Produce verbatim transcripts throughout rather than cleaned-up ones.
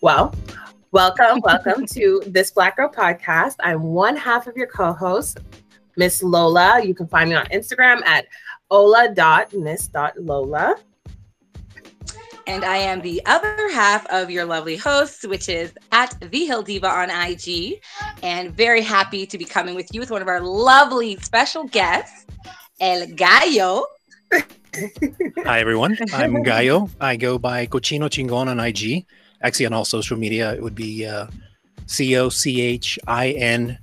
Well, welcome, welcome to this Black Girl podcast. I'm one half of your co-host, Miss Lola. You can find me on Instagram at ola dot miss dot lola. And I am the other half of your lovely host, which is at The Hill Diva on I G. And very happy to be coming with you with one of our lovely special guests, El Gallo. Hi, everyone. I'm Gallo. I go by Cochino Chingon on I G. Actually, on all social media, it would be uh, C O C H I N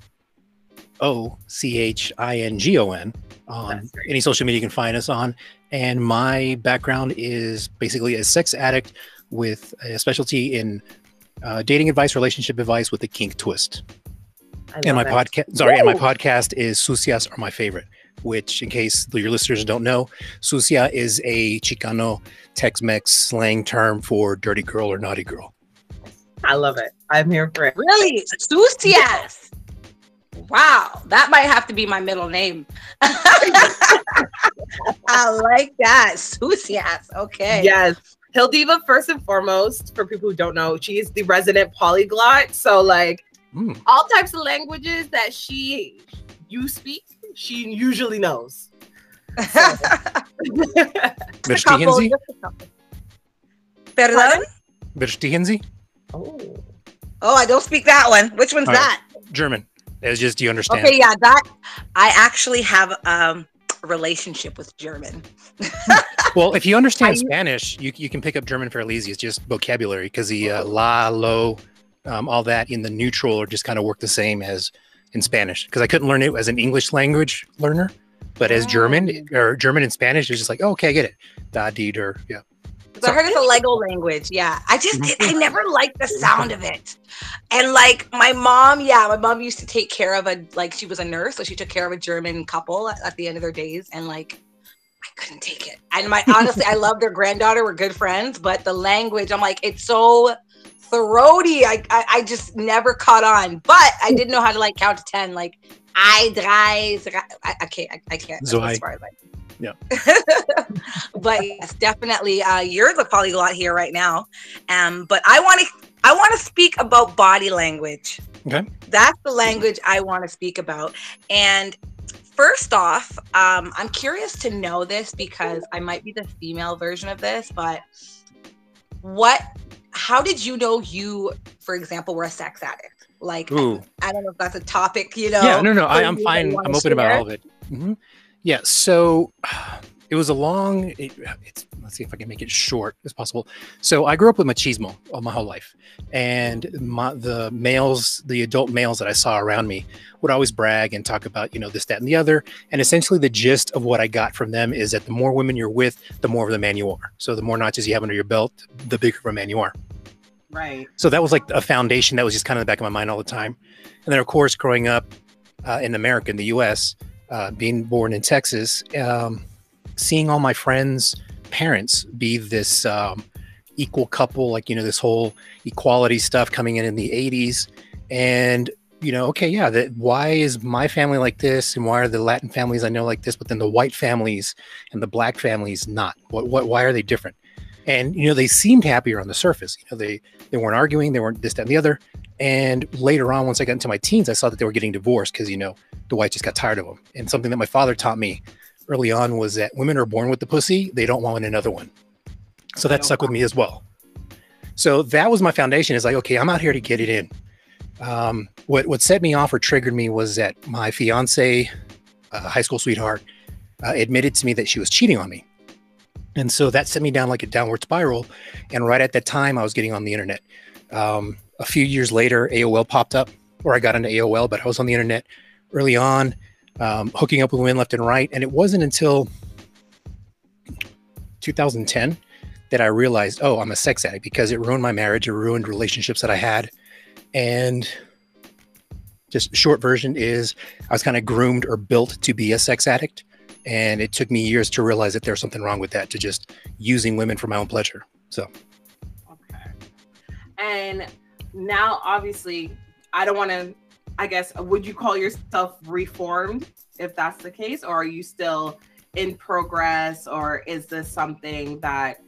O C H I N G O N on any social media you can find us on. And my background is basically a sex addict with a specialty in uh, dating advice, relationship advice with a kink twist. And my podcast, sorry, Woo! and my podcast is Sucias Are My Favorite, which, in case your listeners don't know, sucia is a Chicano Tex-Mex slang term for dirty girl or naughty girl. I love it. I'm here for it. Really? Sucias. Wow. That might have to be my middle name. I like that. Sucias. Okay. Yes. Hill Diva, first and foremost, for people who don't know, she is the resident polyglot. So, like, mm. all types of languages that she, you speak, she usually knows. So. Verstigenzi? Perdón? Verstigenzi? Oh. Oh, I don't speak that one. Which one's All that? Right. German. It's just, do you understand? Okay, yeah, that, I actually have um, a relationship with German. Well, if you understand I, Spanish, you you can pick up German fairly easy. It's just vocabulary, because the uh, la, lo, um, all that in the neutral are just kind of work the same as in Spanish. Because I couldn't learn it as an English language learner, but as German or German and Spanish, it's just like, oh, okay, I get it. Da, dee, der, yeah. So I heard it's a Lego language. Yeah. I just, did, I never liked the sound of it. And like my mom, yeah, my mom used to take care of a, like she was a nurse. So she took care of a German couple at, at the end of their days. And like, I couldn't take it. And my, honestly, I loved their granddaughter. We're good friends, but the language, I'm like, it's so throaty. I, I, I just never caught on, but I didn't know how to like count to ten. Like I, drei, I, I can't, I, I can't. So as I, far as I yeah. But yes, definitely, uh, you're the polyglot here right now. Um, but I want to, I want to speak about body language. Okay. That's the language I want to speak about. And first off, um, I'm curious to know this because I might be the female version of this, but what, how did you know you, for example, were a sex addict? Like, Ooh. I don't know if that's a topic, you know. Yeah, no, no, I, I'm fine. I'm open share. about all of it. Mm-hmm. Yeah, so it was a long, it, it's, let's see if I can make it short as possible. So I grew up with machismo all my whole life. And my, the males, the adult males that I saw around me would always brag and talk about, you know, this, that, and the other. And essentially the gist of what I got from them is that the more women you're with, the more of the man you are. So the more notches you have under your belt, the bigger of a man you are. Right. So that was like a foundation that was just kind of in the back of my mind all the time. And then, of course, growing up uh, in America, in the U S, Uh, being born in Texas, um, seeing all my friends' parents be this um, equal couple, like, you know, this whole equality stuff coming in in the eighties. And, you know, okay, yeah, that why is my family like this? And why are the Latin families I know like this, but then the white families and the black families not? What, what, why are they different? And, you know, they seemed happier on the surface. You know, they, they weren't arguing, they weren't this, that, and the other. And later on, once I got into my teens, I saw that they were getting divorced because, you know, the white just got tired of them. And something that my father taught me early on was that women are born with the pussy. They don't want another one. So that stuck with me as well. So that was my foundation. Is like, okay, I'm out here to get it in. Um, what, what set me off or triggered me was that my fiance, uh, high school sweetheart, uh, admitted to me that she was cheating on me. And so that sent me down like a downward spiral. And right at that time, I was getting on the internet. Um, a few years later, A O L popped up, or I got into A O L, but I was on the internet early on, um, hooking up with women left and right. And it wasn't until two thousand ten that I realized, oh, I'm a sex addict, because it ruined my marriage. It ruined relationships that I had. And just short version is I was kind of groomed or built to be a sex addict. And it took me years to realize that there's something wrong with that, to just using women for my own pleasure. So. Okay. And now, obviously, I don't want to, I guess, would you call yourself reformed if that's the case? Or are you still in progress? Or is this something that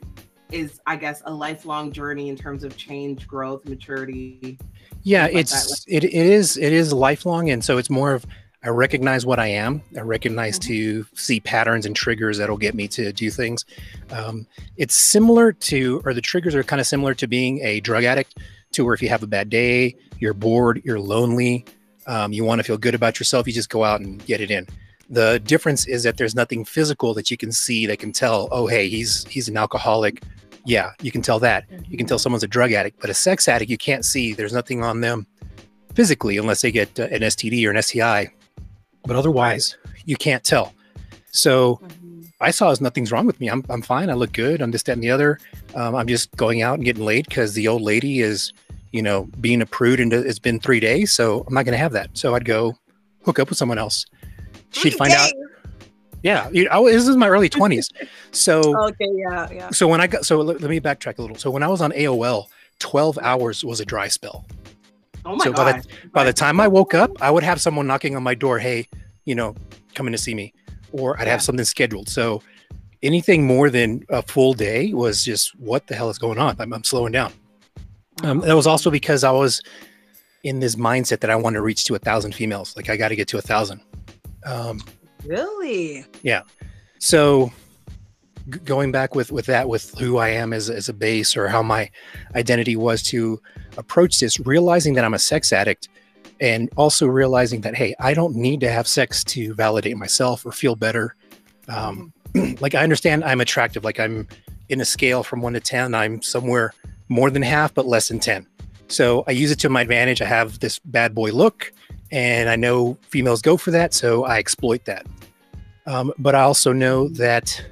is, I guess, a lifelong journey in terms of change, growth, maturity. Yeah, like it's that. it, it is it is lifelong, and so it's more of I recognize what I am. I recognize mm-hmm. to see patterns and triggers that'll get me to do things. Um, it's similar to, or the triggers are kind of similar to being a drug addict, to where if you have a bad day, you're bored, you're lonely, um, you want to feel good about yourself, you just go out and get it in. The difference is that there's nothing physical that you can see that can tell, oh, hey, he's he's an alcoholic. Yeah, you can tell that. Mm-hmm. You can tell someone's a drug addict, but a sex addict, you can't see. There's nothing on them physically unless they get uh, an S T D or an S T I. But otherwise, you can't tell. So mm-hmm. I saw as nothing's wrong with me. I'm I'm fine. I look good. I'm this, that, and the other. Um, I'm just going out and getting laid because the old lady is, you know, being a prude, and it's been three days. So I'm not going to have that. So I'd go hook up with someone else. She'd find out. Yeah, you know, this is my early twenties. So okay, yeah, yeah. So when I got, so let, let me backtrack a little. So when I was on A O L, twelve hours was a dry spell. Oh my so God. By the, by the time I woke up, I would have someone knocking on my door. Hey, you know, coming to see me, or I'd yeah. have something scheduled. So anything more than a full day was just, what the hell is going on? I'm, I'm slowing down. Um, that was also because I was in this mindset that I want to reach to a thousand females. Like I got to get to a thousand. Um, really? Yeah. So g- going back with, with that, with who I am as, as a base, or how my identity was to approach this, realizing that I'm a sex addict, and also realizing that, hey, I don't need to have sex to validate myself or feel better. Um, like I understand I'm attractive, like I'm in a scale from one to ten, I'm somewhere more than half, but less than ten. So I use it to my advantage. I have this bad boy look, and I know females go for that, so I exploit that. Um, but I also know that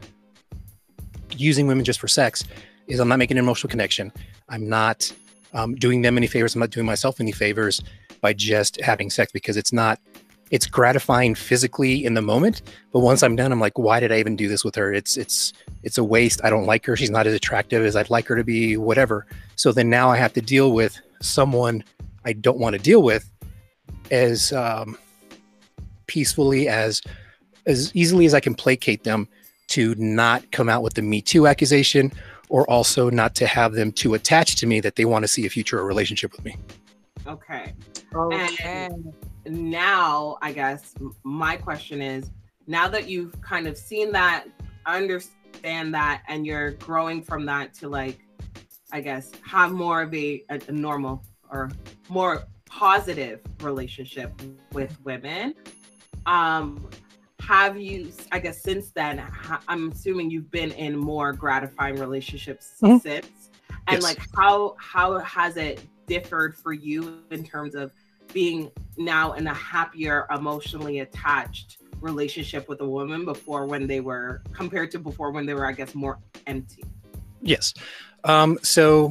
using women just for sex is, I'm not making an emotional connection. I'm not um, doing them any favors. I'm not doing myself any favors by just having sex, because it's not, it's gratifying physically in the moment. But once I'm done, I'm like, why did I even do this with her? It's, it's, it's a waste. I don't like her. She's not as attractive as I'd like her to be, whatever. So then now I have to deal with someone I don't want to deal with as um, peacefully, as as easily as I can placate them, to not come out with the Me Too accusation, or also not to have them too attached to me that they want to see a future or relationship with me. Okay. Okay. And now, I guess my question is, now that you've kind of seen that, understand that, and you're growing from that to, like, I guess, have more of a, a, a normal or more positive relationship with women. Um, have you, I guess, since then, ha- I'm assuming you've been in more gratifying relationships mm-hmm. since. And yes. like, how how has it differed for you in terms of being now in a happier, emotionally attached relationship with a woman before, when they were, compared to before when they were, I guess, more empty? Yes. Um, so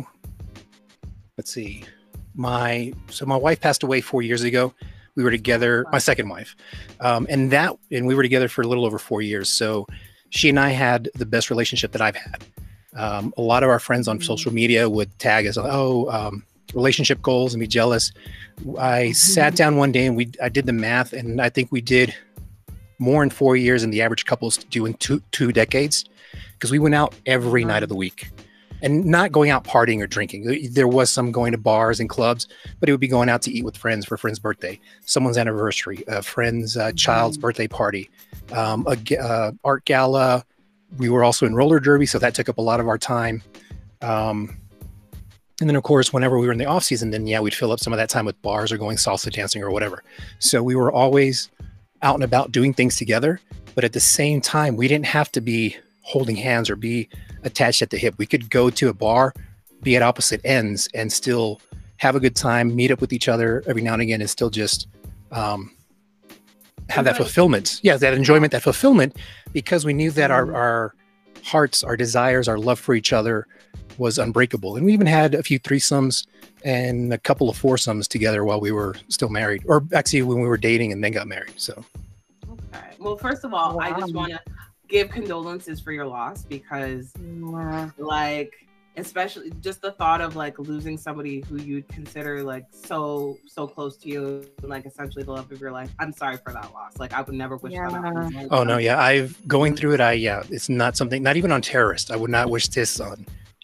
let's see. My so my wife passed away four years ago. We were together, my second wife, um, and that and we were together for a little over four years. So she and I had the best relationship that I've had. Um, a lot of our friends on mm-hmm. social media would tag us, oh, um, relationship goals, and be jealous. I mm-hmm. sat down one day and we I did the math, and I think we did more in four years than the average couples do in two two decades, because we went out every mm-hmm. night of the week. And not going out partying or drinking. There was some going to bars and clubs, but it would be going out to eat with friends for a friend's birthday, someone's anniversary, a friend's uh, child's birthday party, um, a uh, art gala. We were also in roller derby, so that took up a lot of our time. Um, and then, of course, whenever we were in the off season, then yeah, we'd fill up some of that time with bars or going salsa dancing or whatever. So we were always out and about doing things together, but at the same time, we didn't have to be holding hands or be attached at the hip. We could go to a bar, be at opposite ends, and still have a good time, meet up with each other every now and again, and still just um, have that fulfillment. Yeah, that enjoyment, that fulfillment, because we knew that our, our hearts, our desires, our love for each other was unbreakable. And we even had a few threesomes and a couple of foursomes together while we were still married, or actually when we were dating and then got married. So, okay. Well, first of all, wow. I just want to give condolences for your loss, because yeah. like, especially just the thought of like losing somebody who you'd consider like so so close to you, like essentially the love of your life. I'm sorry for that loss. Like, I would never wish yeah. that on. Oh no, yeah, I've going through it. I yeah, it's not something, not even on terrorists. I would not wish this on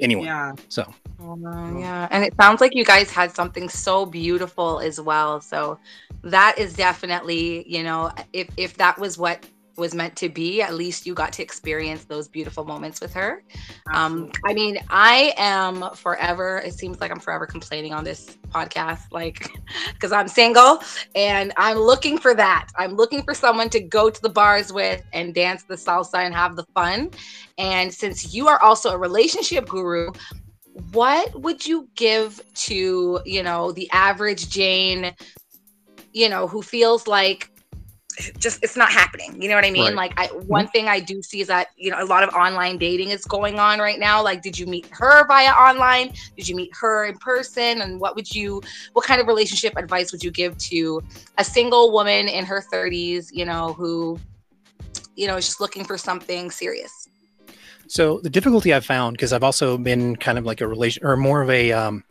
anyone. Yeah. So. Uh, yeah, and it sounds like you guys had something so beautiful as well. So that is definitely, you know, if if that was what was meant to be, at least you got to experience those beautiful moments with her. Um, I mean, I am forever, it seems like I'm forever complaining on this podcast, like, because I'm single and I'm looking for that. I'm looking for someone to go to the bars with and dance the salsa and have the fun. And since you are also a relationship guru, what would you give to, you know, the average Jane, you know, who feels like just it's not happening, you know what I mean? Right. Like I, one mm-hmm. thing I do see is that, you know, a lot of online dating is going on right now. Like, did you meet her via online? Did you meet her in person? And what would you, what kind of relationship advice would you give to a single woman in her thirties, you know, who, you know, is just looking for something serious? So the difficulty I've found, because I've also been kind of like a relation or more of a um,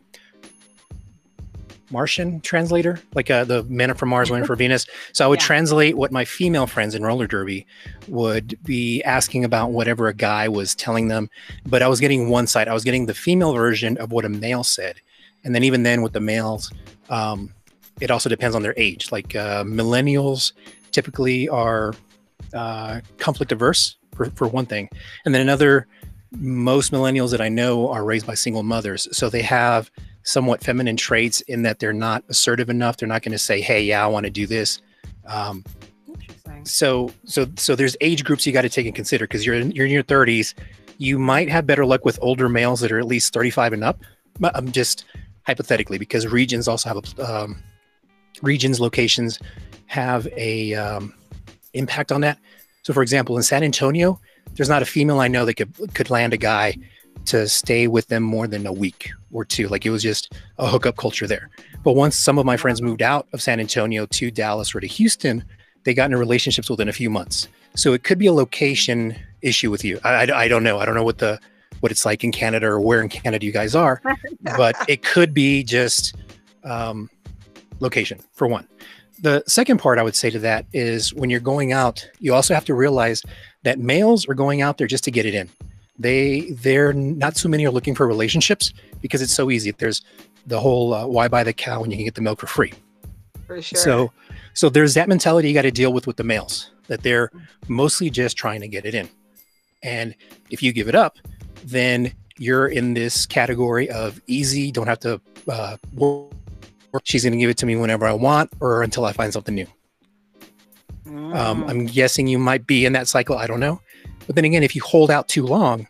Martian translator, like uh, the men are from Mars, women for Venus. So I would yeah. translate what my female friends in roller derby would be asking about whatever a guy was telling them. But I was getting one side. I was getting the female version of what a male said. And then even then with the males, um, it also depends on their age. Like uh, millennials typically are uh, conflict averse for, for one thing. And then another, most millennials that I know are raised by single mothers. So they have somewhat feminine traits in that they're not assertive enough. They're not going to say, hey, yeah, I want to do this. Um, so, so, so there's age groups you got to take and consider, because you're in, you're in your thirties. You might have better luck with older males that are at least thirty-five and up. I'm just hypothetically, because regions also have a, um, regions, locations have a um, impact on that. So for example, in San Antonio, there's not a female I know that could, could land a guy to stay with them more than a week or two. Like, it was just a hookup culture there. But once some of my friends moved out of San Antonio to Dallas or to Houston, they got into relationships within a few months. So it could be a location issue with you. I, I, I don't know. I don't know what the what it's like in Canada or where in Canada you guys are, but it could be just um, location for one. The second part I would say to that is, when you're going out, you also have to realize that males are going out there just to get it in. They, they're not so many are looking for relationships because it's so easy. There's the whole, uh, why buy the cow when you can get the milk for free? For sure. So, so there's that mentality you got to deal with with the males, that they're mostly just trying to get it in. And if you give it up, then you're in this category of easy, don't have to uh, work. She's going to give it to me whenever I want or until I find something new. Mm. Um, I'm guessing you might be in that cycle. I don't know. But then again, if you hold out too long,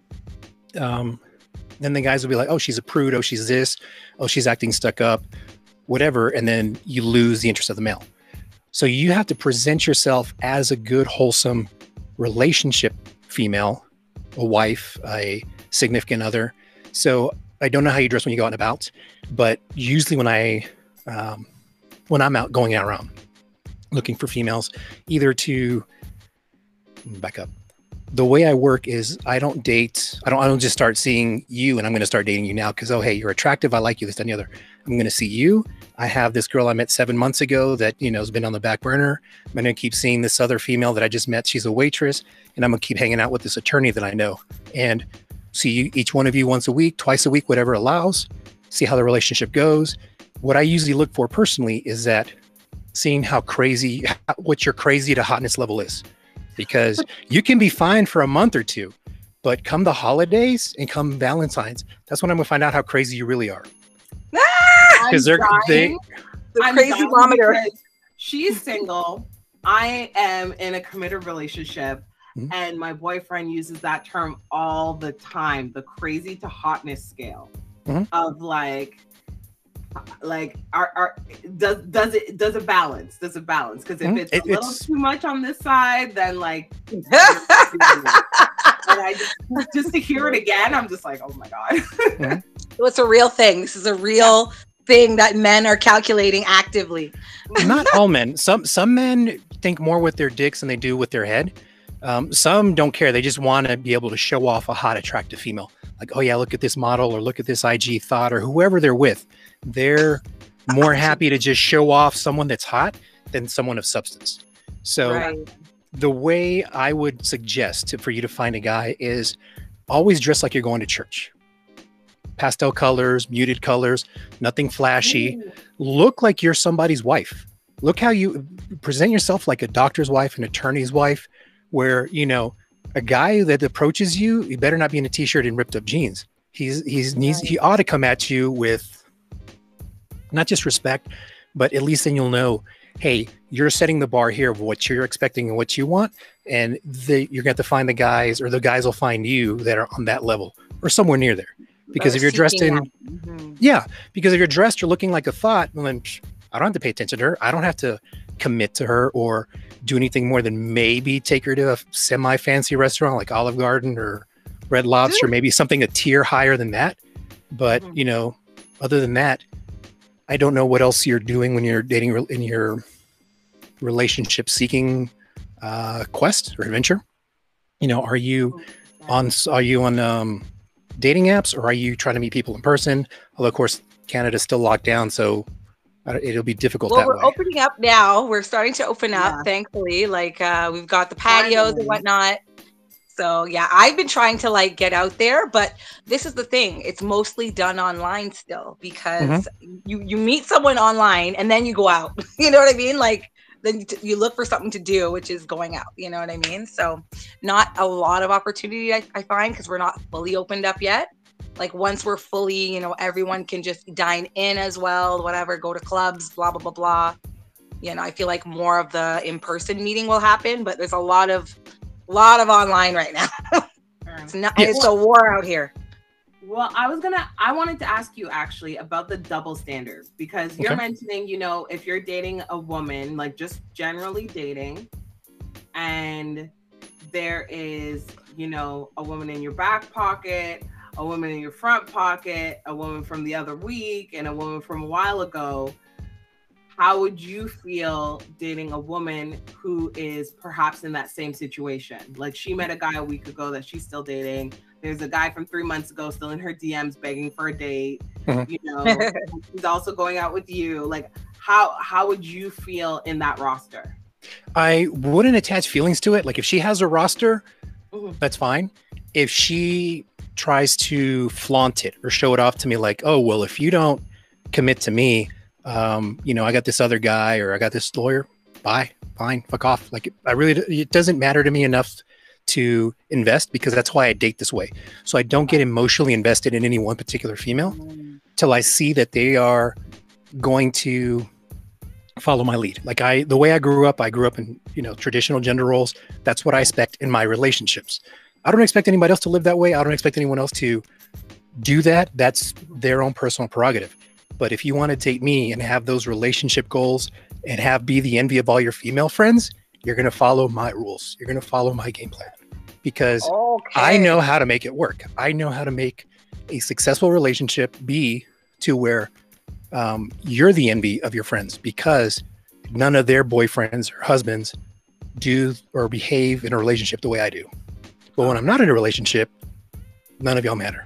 um, then the guys will be like, oh, she's a prude. Oh, she's this. Oh, she's acting stuck up, whatever. And then you lose the interest of the male. So you have to present yourself as a good, wholesome relationship female, a wife, a significant other. So I don't know how you dress when you go out and about, but usually when I, um, when I'm out going out around looking for females, either to back up, the way I work is I don't date. I don't, I don't just start seeing you and I'm going to start dating you now because, oh, hey, you're attractive. I like you, this, and the other. I'm going to see you. I have this girl I met seven months ago that, you know, has been on the back burner. I'm going to keep seeing this other female that I just met. She's a waitress. And I'm going to keep hanging out with this attorney that I know and see you, each one of you once a week, twice a week, whatever allows, see how the relationship goes. What I usually look for personally is that seeing how crazy, what your crazy to hotness level is. Because you can be fine for a month or two, but come the holidays and come Valentine's, that's when I'm gonna find out how crazy you really are. Because they're they, the crazy barometer. She's single. I am in a committed relationship, mm-hmm. and my boyfriend uses that term all the time, the crazy to hotness scale, mm-hmm. of like, like our, our does does it does it balance does it balance because if mm-hmm. it's a it, little it's... too much on this side, then like and I just just to hear it again, I'm just like, oh my god. Mm-hmm. So it's a real thing. This is a real yeah. thing that men are calculating actively. Not all men. Some some men think more with their dicks than they do with their head. Um, some don't care. They just want to be able to show off a hot, attractive female. Like, oh yeah, look at this model or look at this I G thought or whoever they're with. They're more happy to just show off someone that's hot than someone of substance. So right. the way I would suggest to, for you to find a guy is always dress like you're going to church. pastel colors, muted colors, nothing flashy. Ooh. Look like you're somebody's wife. Look how you present yourself, like a doctor's wife, an attorney's wife, where, you know, a guy that approaches you, he better not be in a t-shirt and ripped up jeans. He's, he's, needs, he ought to come at you with not just respect, but at least then you'll know, hey, you're setting the bar here of what you're expecting and what you want. And the, you're going to have to find the guys, or the guys will find you that are on that level or somewhere near there. Because if you're dressed in, mm-hmm. yeah, because if you're dressed, you're looking like a thought, well, then psh, I don't have to pay attention to her. I don't have to commit to her or do anything more than maybe take her to a semi-fancy restaurant like Olive Garden or Red Lobster, maybe something a tier higher than that. But, mm-hmm. you know, other than that, I don't know what else you're doing when you're dating in your relationship seeking uh, quest or adventure. You know, are you on, are you on um, dating apps, or are you trying to meet people in person? Although, of course, Canada's still locked down, so it'll be difficult. Well, that we're way. opening up now. We're starting to open up, yeah. thankfully. Like uh, we've got the patios and whatnot. So yeah, I've been trying to like get out there, but this is the thing. It's mostly done online still, because mm-hmm. you, you meet someone online and then you go out. You know what I mean? Like then you, you look for something to do, which is going out. You know what I mean? So not a lot of opportunity I, I find, because we're not fully opened up yet. Like once we're fully, you know, everyone can just dine in as well, whatever, go to clubs, blah, blah, blah, blah. You know, I feel like more of the in-person meeting will happen, but there's a lot of, lot of online right now. It's not, yes. It's a war out here. Well, I was gonna, I wanted to ask you actually about the double standard, because you're okay. mentioning, you know, if you're dating a woman, like just generally dating, and there is, you know, a woman in your back pocket, a woman in your front pocket, a woman from the other week, and a woman from a while ago, how would you feel dating a woman who is perhaps in that same situation? Like she met a guy a week ago that she's still dating. There's a guy from three months ago still in her D Ms begging for a date. Mm-hmm. You know, he's also going out with you. Like how how would you feel in that roster? I wouldn't attach feelings to it. Like if she has a roster, mm-hmm. that's fine. If she tries to flaunt it or show it off to me like, oh, well, if you don't commit to me, um, you know, I got this other guy or I got this lawyer, bye, fine, fuck off. Like I really, it doesn't matter to me enough to invest, because that's why I date this way. So I don't get emotionally invested in any one particular female till I see that they are going to follow my lead. Like I, the way I grew up, I grew up in, you know, traditional gender roles. That's what I expect in my relationships. I don't expect anybody else to live that way. I don't expect anyone else to do that. That's their own personal prerogative. But if you want to date me and have those relationship goals and have be the envy of all your female friends, you're going to follow my rules. You're going to follow my game plan, because okay. I know how to make it work. I know how to make a successful relationship be to where um, you're the envy of your friends, because none of their boyfriends or husbands do or behave in a relationship the way I do. But when I'm not in a relationship, none of y'all matter.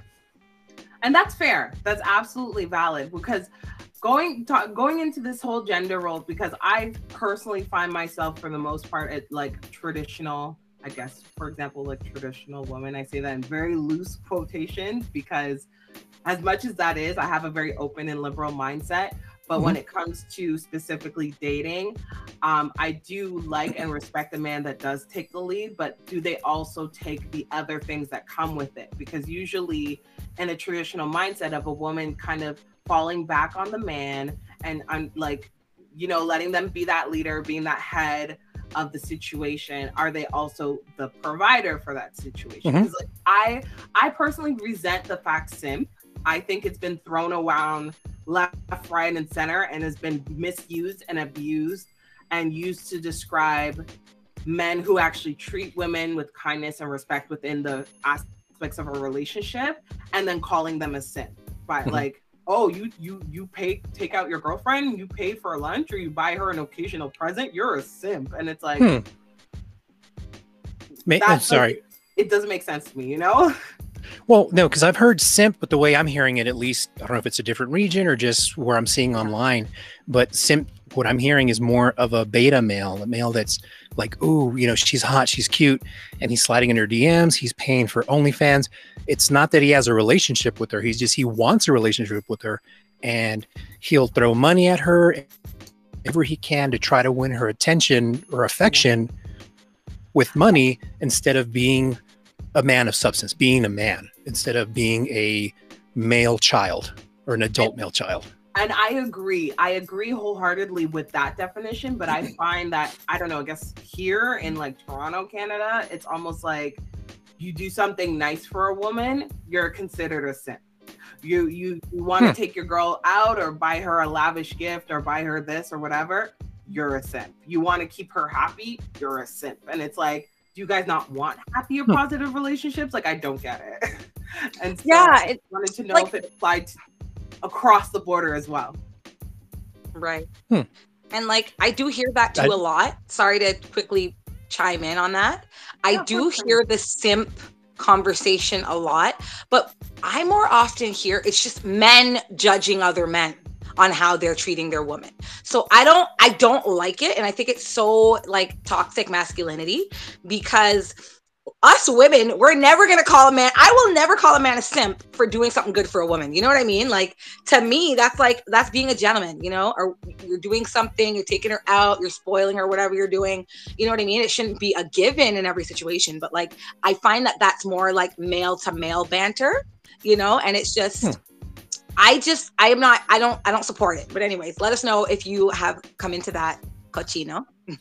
And that's fair. That's absolutely valid, because going to, going into this whole gender role, because I personally find myself for the most part at like traditional, I guess, for example, like traditional woman. I say that in very loose quotations, because as much as that is, I have a very open and liberal mindset. But mm-hmm. when it comes to specifically dating, um, I do like and respect a man that does take the lead, but do they also take the other things that come with it? Because usually in a traditional mindset of a woman kind of falling back on the man and I'm like, you know, letting them be that leader, being that head of the situation, are they also the provider for that situation? Because mm-hmm. like, I, I personally resent the fact simp. I think it's been thrown around left, right, and center, and has been misused and abused and used to describe men who actually treat women with kindness and respect within the aspects of a relationship, and then calling them a simp by mm-hmm. like, oh, you you you pay take out your girlfriend, you pay for lunch, or you buy her an occasional present, you're a simp. And it's like, hmm. Ma- I'm sorry, like, it doesn't make sense to me, you know. Well, no, because I've heard simp, but the way I'm hearing it, at least, I don't know if it's a different region or just where I'm seeing online, but simp what I'm hearing is more of a beta male, a male that's like, ooh, you know, she's hot, she's cute, and he's sliding in her D Ms, he's paying for OnlyFans. It's not that he has a relationship with her, he's just, he wants a relationship with her, and he'll throw money at her whatever he can to try to win her attention or affection with money, instead of being a man of substance, being a man, instead of being a male child or an adult male child. And I agree. I agree wholeheartedly with that definition, but I find that, I don't know, I guess here in like Toronto, Canada, it's almost like you do something nice for a woman, you're considered a simp. You you, you want to hmm. take your girl out or buy her a lavish gift or buy her this or whatever, you're a simp. You want to keep her happy, you're a simp. And it's like, do you guys not want happy or hmm. positive relationships? Like, I don't get it. And so yeah, I wanted to know like, if it applied to across the border as well. Right. Hmm. And like, I do hear that too I, a lot. Sorry to quickly chime in on that. I yeah, do hear the simp conversation a lot, but I more often hear it's just men judging other men on how they're treating their woman. So I don't, I don't like it. And I think it's so like toxic masculinity, because us women, we're never going to call a man, I will never call a man a simp for doing something good for a woman. You know what I mean? Like, to me, that's like, that's being a gentleman, you know, or you're doing something, you're taking her out, you're spoiling her, whatever you're doing. You know what I mean? It shouldn't be a given in every situation, but like, I find that that's more like male to male banter, you know, and it's just, hmm. I just, I am not, I don't, I don't support it. But anyways, let us know if you have come into that cochino.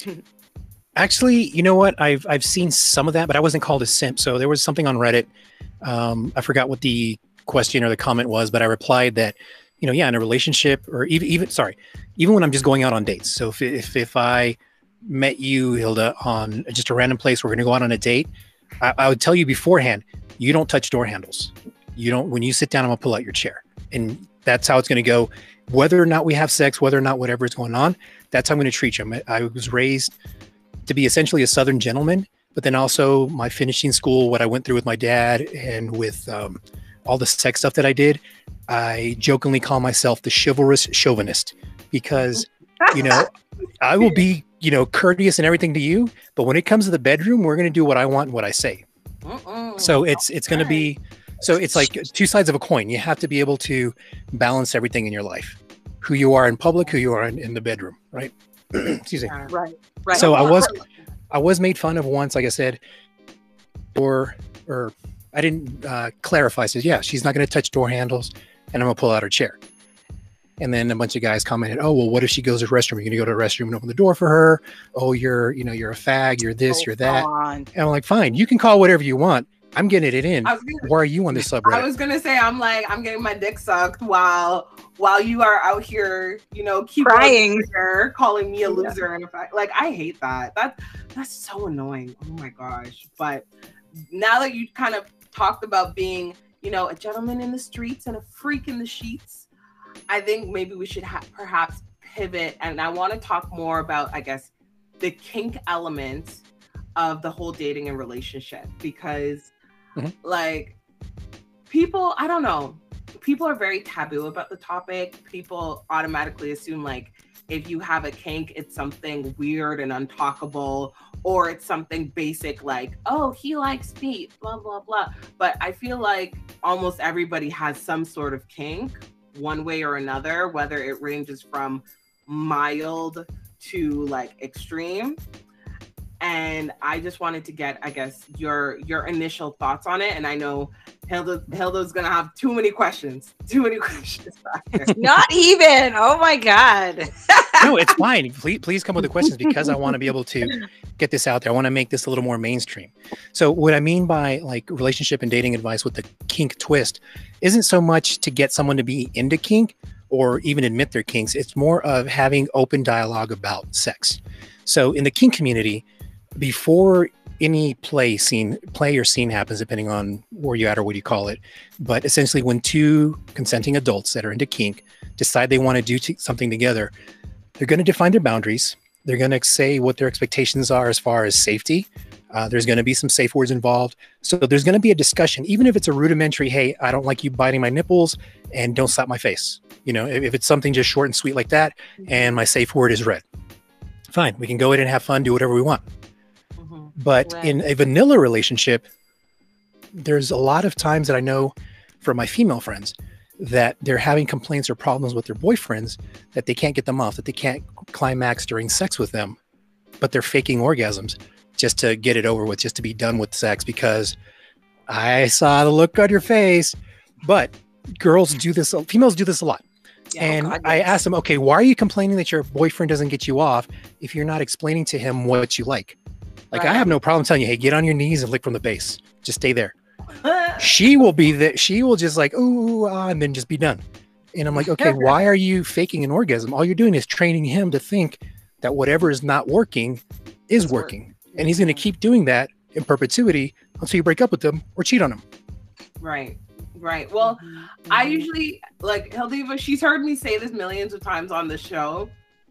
Actually, you know what? I've I've seen some of that, but I wasn't called a simp. So there was something on Reddit. Um, I forgot what the question or the comment was, but I replied that, you know, yeah, in a relationship, or even even sorry, even when I'm just going out on dates. So if if if I met you, Hilda, on just a random place, we're going to go out on a date, I, I would tell you beforehand, you don't touch door handles. You don't. When you sit down, I'm gonna pull out your chair, and that's how it's going to go. Whether or not we have sex, whether or not whatever is going on, that's how I'm going to treat you. I was raised to be essentially a Southern gentleman, but then also my finishing school, what I went through with my dad and with um, all the sex stuff that I did, I jokingly call myself the chivalrous chauvinist, because, you know, I will be, you know, courteous and everything to you, but when it comes to the bedroom, we're going to do what I want and what I say. Uh-uh. So it's, it's going to be, so it's like two sides of a coin. You have to be able to balance everything in your life, who you are in public, who you are in, in the bedroom, right? Excuse me. Right. Right. So I was, I was made fun of once, like I said, or, or I didn't uh, clarify. Says, yeah, she's not going to touch door handles, and I'm going to pull out her chair. And then a bunch of guys commented, oh, well, what if she goes to the restroom? You're going to go to the restroom and open the door for her. Oh, you're, you know, you're a fag. You're this, oh, you're that. On. And I'm like, fine, you can call whatever you want. I'm getting it in. Gonna, Why are you on this subreddit? I was gonna say, I'm like, I'm getting my dick sucked while while you are out here, you know, keep crying, here, calling me a loser. And in fact, like, I hate that. That that's so annoying. Oh my gosh. But now that you kind of talked about being, you know, a gentleman in the streets and a freak in the sheets, I think maybe we should ha- perhaps pivot. And I want to talk more about, I guess, the kink element of the whole dating and relationship, because mm-hmm. like people, I don't know, people are very taboo about the topic. People automatically assume like if you have a kink, it's something weird and untalkable, or it's something basic like, oh, he likes feet, blah, blah, blah. But I feel like almost everybody has some sort of kink one way or another, whether it ranges from mild to like extreme. And I just wanted to get, I guess, your your initial thoughts on it. And I know Hilda Hilda's gonna have too many questions, too many questions. Not even. Oh my God. No, it's fine. Please, please come with the questions, because I want to be able to get this out there. I want to make this a little more mainstream. So what I mean by like relationship and dating advice with the kink twist isn't so much to get someone to be into kink or even admit their kinks. It's more of having open dialogue about sex. So in the kink community, before any play scene, play or scene happens, depending on where you're at or what you call it. But essentially when two consenting adults that are into kink decide they want to do t- something together, they're going to define their boundaries. They're going to say what their expectations are as far as safety, Uh, there's going to be some safe words involved. So there's going to be a discussion, even if it's a rudimentary, hey, I don't like you biting my nipples and don't slap my face. You know, if, if it's something just short and sweet like that, and my safe word is red, fine. We can go in and have fun, do whatever we want. Mm-hmm. But right. in a vanilla relationship, there's a lot of times that I know from my female friends that they're having complaints or problems with their boyfriends, that they can't get them off, that they can't climax during sex with them, but they're faking orgasms just to get it over with, just to be done with sex, because I saw the look on your face. But girls do this, females do this a lot. Yeah, and oh God, I asked them, okay, why are you complaining that your boyfriend doesn't get you off if you're not explaining to him what you like? Like, right. I have no problem telling you, hey, get on your knees and lick from the base. Just stay there. She will be that. She will just like, ooh, ah, and then just be done. And I'm like, okay, why are you faking an orgasm? All you're doing is training him to think that whatever is not working is it's working. working. And he's going to keep doing that in perpetuity until you break up with him or cheat on him. Right. Right. Well, mm-hmm. I usually, like, Heldiva, she's heard me say this millions of times on the show.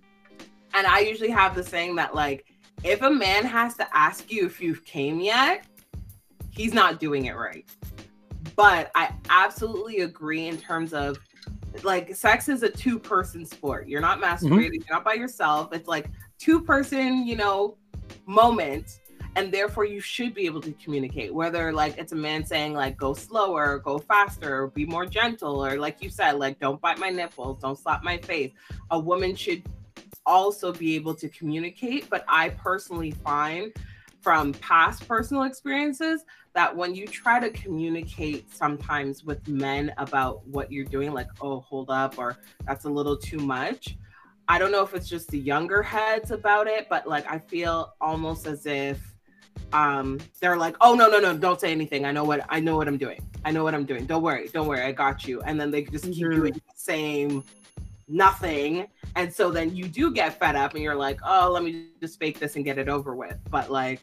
And I usually have the saying that, like, if a man has to ask you if you've came yet, he's not doing it right. But I absolutely agree in terms of, like, sex is a two-person sport. You're not masturbating. Mm-hmm. You're not by yourself. It's like two-person, you know, moment. And therefore, you should be able to communicate, whether, like, it's a man saying, like, go slower, go faster, or be more gentle, or, like you said, like, don't bite my nipples, don't slap my face. A woman should also be able to communicate. But I personally find from past personal experiences that when you try to communicate sometimes with men about what you're doing, like, oh, hold up, or that's a little too much. I don't know if it's just the younger heads about it, but, like, I feel almost as if um they're like, oh, no, no, no, don't say anything. I know what I know what I'm doing. I know what I'm doing. Don't worry. Don't worry. I got you. And then they just keep mm-hmm. doing the same nothing. And so then you do get fed up and you're like, oh, let me just fake this and get it over with. But, like,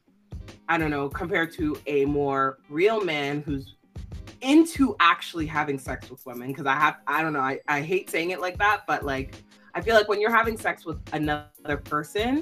I don't know, compared to a more real man who's into actually having sex with women, because I have, I don't know, I, I hate saying it like that, but, like, I feel like when you're having sex with another person,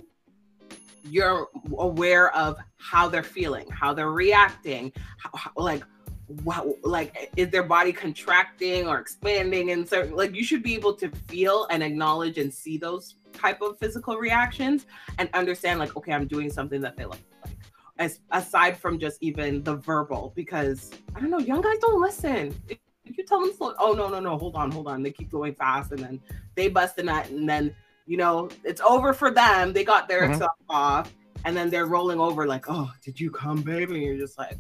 you're aware of how they're feeling, how they're reacting, how, how, like, wow, like, is their body contracting or expanding? And certain, like, you should be able to feel and acknowledge and see those type of physical reactions and understand, like, okay, I'm doing something that they like. As aside from just even the verbal, because I don't know, young guys don't listen. If you tell them slow, oh no, no, no, hold on, hold on. They keep going fast, and then they bust a nut, and then, you know, it's over for them. They got their mm-hmm. stuff off, and then they're rolling over like, oh, did you come, baby? And you're just like,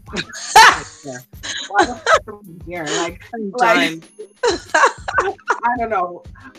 why the fuck are we here? Like, like I don't know.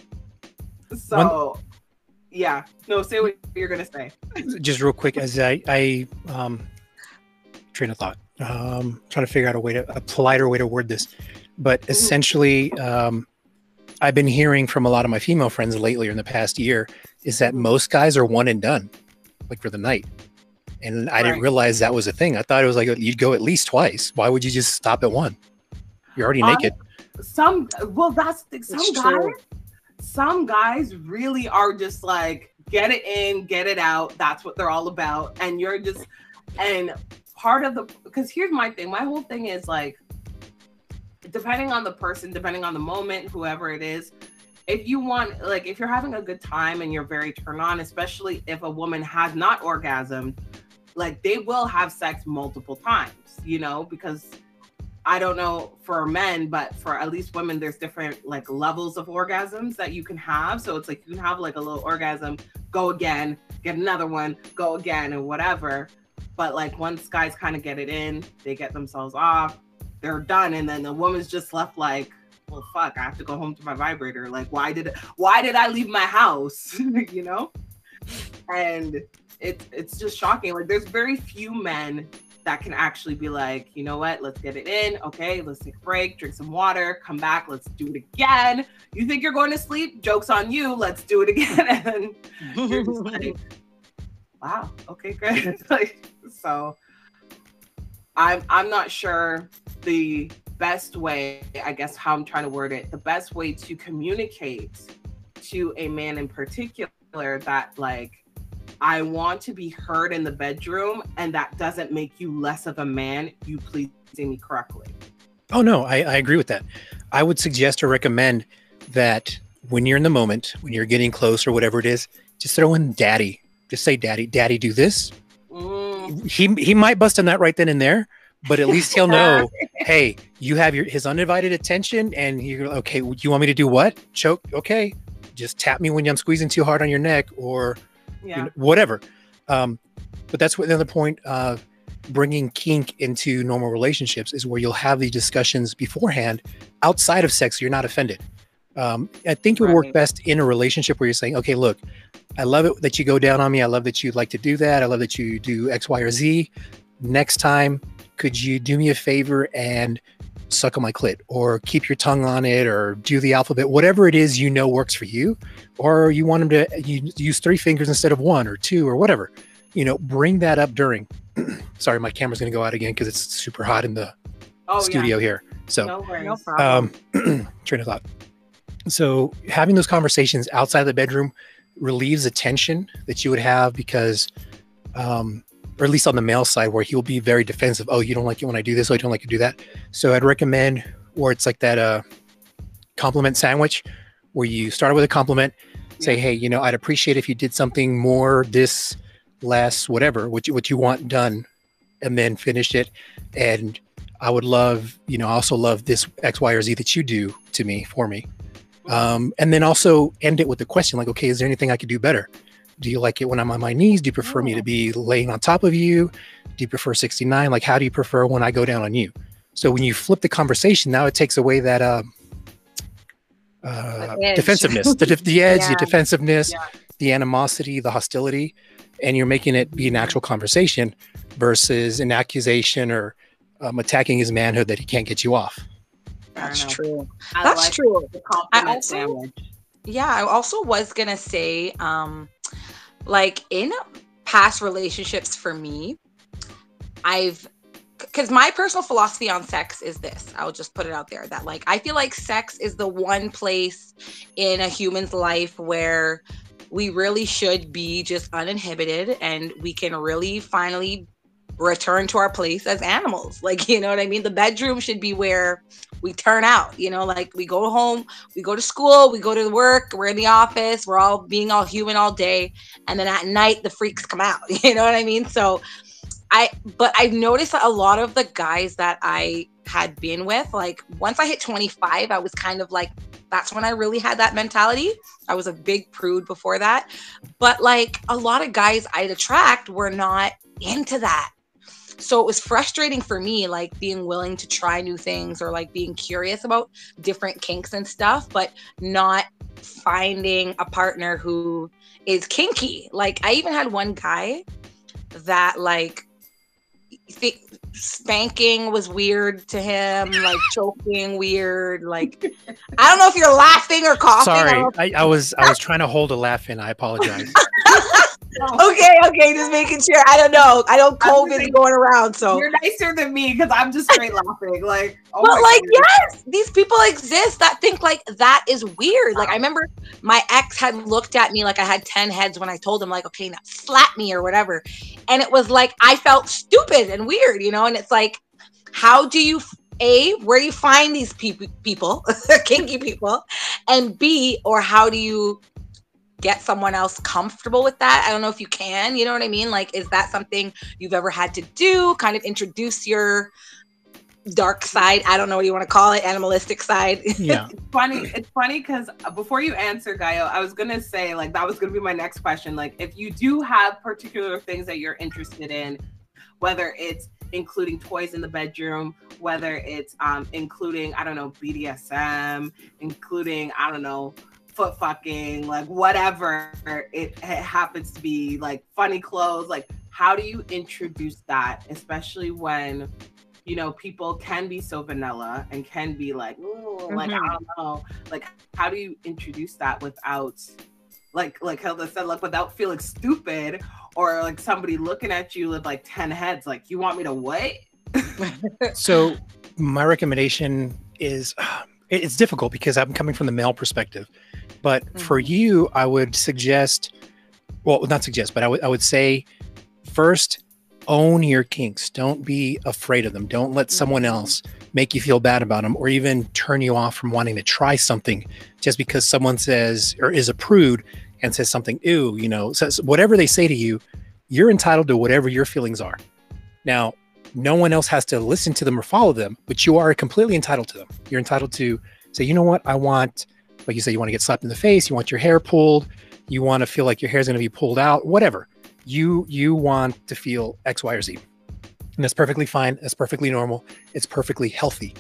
So. One- Yeah, no, say what you're gonna say. Just real quick, as I, I um, train of thought, um, trying to figure out a way to a politer way to word this, but mm-hmm. essentially, um, I've been hearing from a lot of my female friends lately, or in the past year, is that most guys are one and done, like, for the night, and I right. didn't realize that was a thing. I thought it was like you'd go at least twice. Why would you just stop at one? You're already naked. Um, some, well, that's the, some it's guys. True. Some guys really are just like, get it in, get it out. That's what they're all about. And you're just, and part of the, because here's my thing. My whole thing is, like, depending on the person, depending on the moment, whoever it is, if you want, like, if you're having a good time and you're very turned on, especially if a woman has not orgasmed, like, they will have sex multiple times, you know, because I don't know for men, but for at least women, there's different, like, levels of orgasms that you can have. So it's like you can have, like, a little orgasm, go again, get another one, go again, and whatever. But, like, once guys kind of get it in, they get themselves off, they're done, and then the woman's just left like, well, fuck, I have to go home to my vibrator. Like, why did why did I leave my house? You know? And it's it's just shocking. Like, there's very few men that can actually be like, you know what, let's get it in. Okay, let's take a break, drink some water, come back, let's do it again. You think you're going to sleep? Joke's on you. Let's do it again. And you're just like, wow, okay, great. Like, so I'm I'm not sure the best way, I guess how I'm trying to word it, the best way to communicate to a man in particular that, like, I want to be heard in the bedroom, and that doesn't make you less of a man, you pleasing me correctly. Oh, no, I, I agree with that. I would suggest or recommend that when you're in the moment, when you're getting close or whatever it is, just throw in daddy. Just say, daddy, daddy, do this. Mm. He he might bust on that right then and there, but at least he'll know, hey, you have your his undivided attention, and you're okay. You want me to do what? Choke? Okay, just tap me when I'm squeezing too hard on your neck, or yeah. you know, whatever. Um, but that's what another point of bringing kink into normal relationships is where you'll have these discussions beforehand outside of sex. So you're not offended. Um, I think it would work best in a relationship where you're saying, okay, look, I love it that you go down on me. I love that you'd like to do that. I love that you do X, Y, or Z. Next time, could you do me a favor and suck on my clit, or keep your tongue on it, or do the alphabet, whatever it is you know works for you, or you want them to you use three fingers instead of one or two or whatever. You know, bring that up during. Sorry, my camera's going to go out again because it's super hot in the oh, studio yeah. here. So, no worries. No problem. Um, train of thought. So having those conversations outside of the bedroom relieves the tension that you would have because, um, or at least on the male side, where he'll be very defensive. Oh, you don't like it when I do this. Oh, I don't like to do that. So I'd recommend, or it's like that uh, compliment sandwich where you start with a compliment, yeah. say, hey, you know, I'd appreciate if you did something more, this, less, whatever, what you, what you want done, and then finish it. And I would love, you know, I also love this X, Y, or Z that you do to me, for me. Um, and then also end it with the question like, okay, is there anything I could do better? Do you like it when I'm on my knees? Do you prefer me to be laying on top of you? Do you prefer sixty-nine? Like, how do you prefer when I go down on you? So when you flip the conversation, now it takes away that uh, uh, defensiveness, the, the edge, yeah. the defensiveness, yeah. the animosity, the hostility, and you're making it be an actual conversation versus an accusation or um, attacking his manhood that he can't get you off. That's true. I That's like true. I also, yeah, I also was gonna say, um, like in past relationships for me, I've, because my personal philosophy on sex is this. I'll just put it out there that like I feel like sex is the one place in a human's life where we really should be just uninhibited and we can really finally return to our place as animals. Like, you know what I mean? The bedroom should be where we turn out, you know, like we go home, we go to school, we go to work, we're in the office, we're all being all human all day. And then at night, the freaks come out, you know what I mean? So I, but I've noticed that a lot of the guys that I had been with, like once I hit twenty-five, I was kind of like, that's when I really had that mentality. I was a big prude before that. But like a lot of guys I'd attract were not into that. So it was frustrating for me, like being willing to try new things or like being curious about different kinks and stuff, but not finding a partner who is kinky. Like I even had one guy that like th- spanking was weird to him, like choking weird. Like I don't know if you're laughing or coughing. Sorry, I, I, I was I was trying to hold a laugh in. I apologize. Okay, okay, just making sure. I don't know. I don't COVID is going around, so you're nicer than me because I'm just straight laughing. Like, oh but like, goodness. Yes, these people exist that think like that is weird. Like, I remember my ex had looked at me like I had ten heads when I told him like, okay, now slap me or whatever, and it was like I felt stupid and weird, you know. And it's like, how do you A, where do you find these pe- people, kinky people, and B, or how do you get someone else comfortable with that? I don't know if you can, you know what I mean? Like, is that something you've ever had to do? Kind of introduce your dark side. I don't know what you want to call it, animalistic side. Yeah. It's funny. It's funny because before you answer, Gaio, I was going to say, like, that was going to be my next question. Like, if you do have particular things that you're interested in, whether it's including toys in the bedroom, whether it's um, including, I don't know, B D S M, including, I don't know, foot fucking, like whatever it, it happens to be, like funny clothes, like how do you introduce that, especially when, you know, people can be so vanilla and can be like, ooh, mm-hmm. like, I don't know, like how do you introduce that without, like, like Hilda said, like without feeling stupid or like somebody looking at you with like ten heads, like you want me to what? So my recommendation is, it's difficult because I'm coming from the male perspective, but mm-hmm. for you, I would suggest well, not suggest, but I would I would say first, own your kinks. Don't be afraid of them. Don't let someone else make you feel bad about them or even turn you off from wanting to try something just because someone says or is a prude and says something, ew, you know, says whatever they say to you, you're entitled to whatever your feelings are. Now, no one else has to listen to them or follow them, but you are completely entitled to them. You're entitled to say, you know what, I want, like you say, you want to get slapped in the face, you want your hair pulled, you want to feel like your hair is going to be pulled out, whatever. You you want to feel X, Y, or Z. And that's perfectly fine. That's perfectly normal. It's perfectly healthy.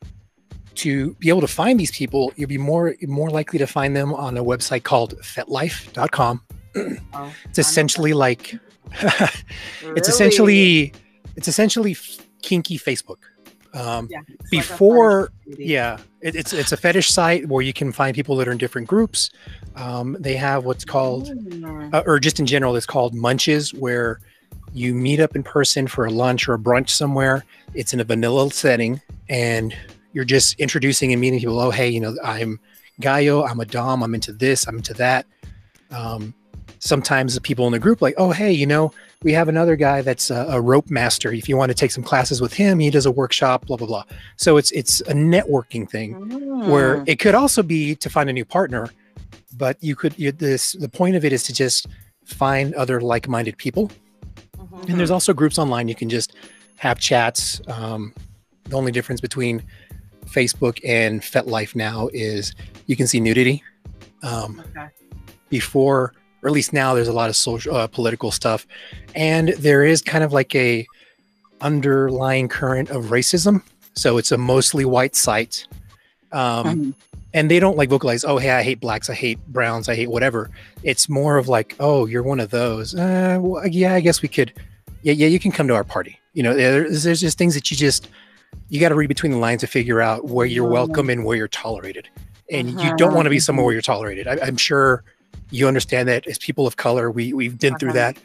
To be able to find these people, you'll be more more likely to find them on a website called fetlife dot com. Oh, it's essentially like it's Really? essentially it's essentially kinky Facebook. Um, Yeah, it's like a before, fetish community. yeah, it, it's it's a fetish site where you can find people that are in different groups. Um, they have what's called, Mm. uh, or just in general, it's called munches, where you meet up in person for a lunch or a brunch somewhere. It's in a vanilla setting, and you're just introducing and meeting people. Oh, hey, you know, I'm Gaio. I'm a Dom. I'm into this. I'm into that. Um, sometimes the people in the group like, oh, hey, you know, we have another guy that's a, a rope master. If you want to take some classes with him, he does a workshop, blah, blah, blah. So it's it's a networking thing Mm. where it could also be to find a new partner, but you could, you, this, the point of it is to just find other like-minded people. Mhm. And there's also groups online. You can just have chats. Um, the only difference between Facebook and FetLife now is you can see nudity. Um, Okay. before, or at least now, there's a lot of social, uh, political stuff, and there is kind of like a underlying current of racism. So it's a mostly white site, um, Mhm. and they don't like vocalize, "Oh, hey, I hate blacks, I hate browns, I hate whatever." It's more of like, "Oh, you're one of those. Uh, well, yeah, I guess we could. Yeah, yeah, you can come to our party." You know, there's, there's just things that you just you got to read between the lines to figure out where you're welcome and where you're tolerated. And you don't want to be somewhere where you're tolerated. I, I'm sure you understand that as people of color, we we've been through that,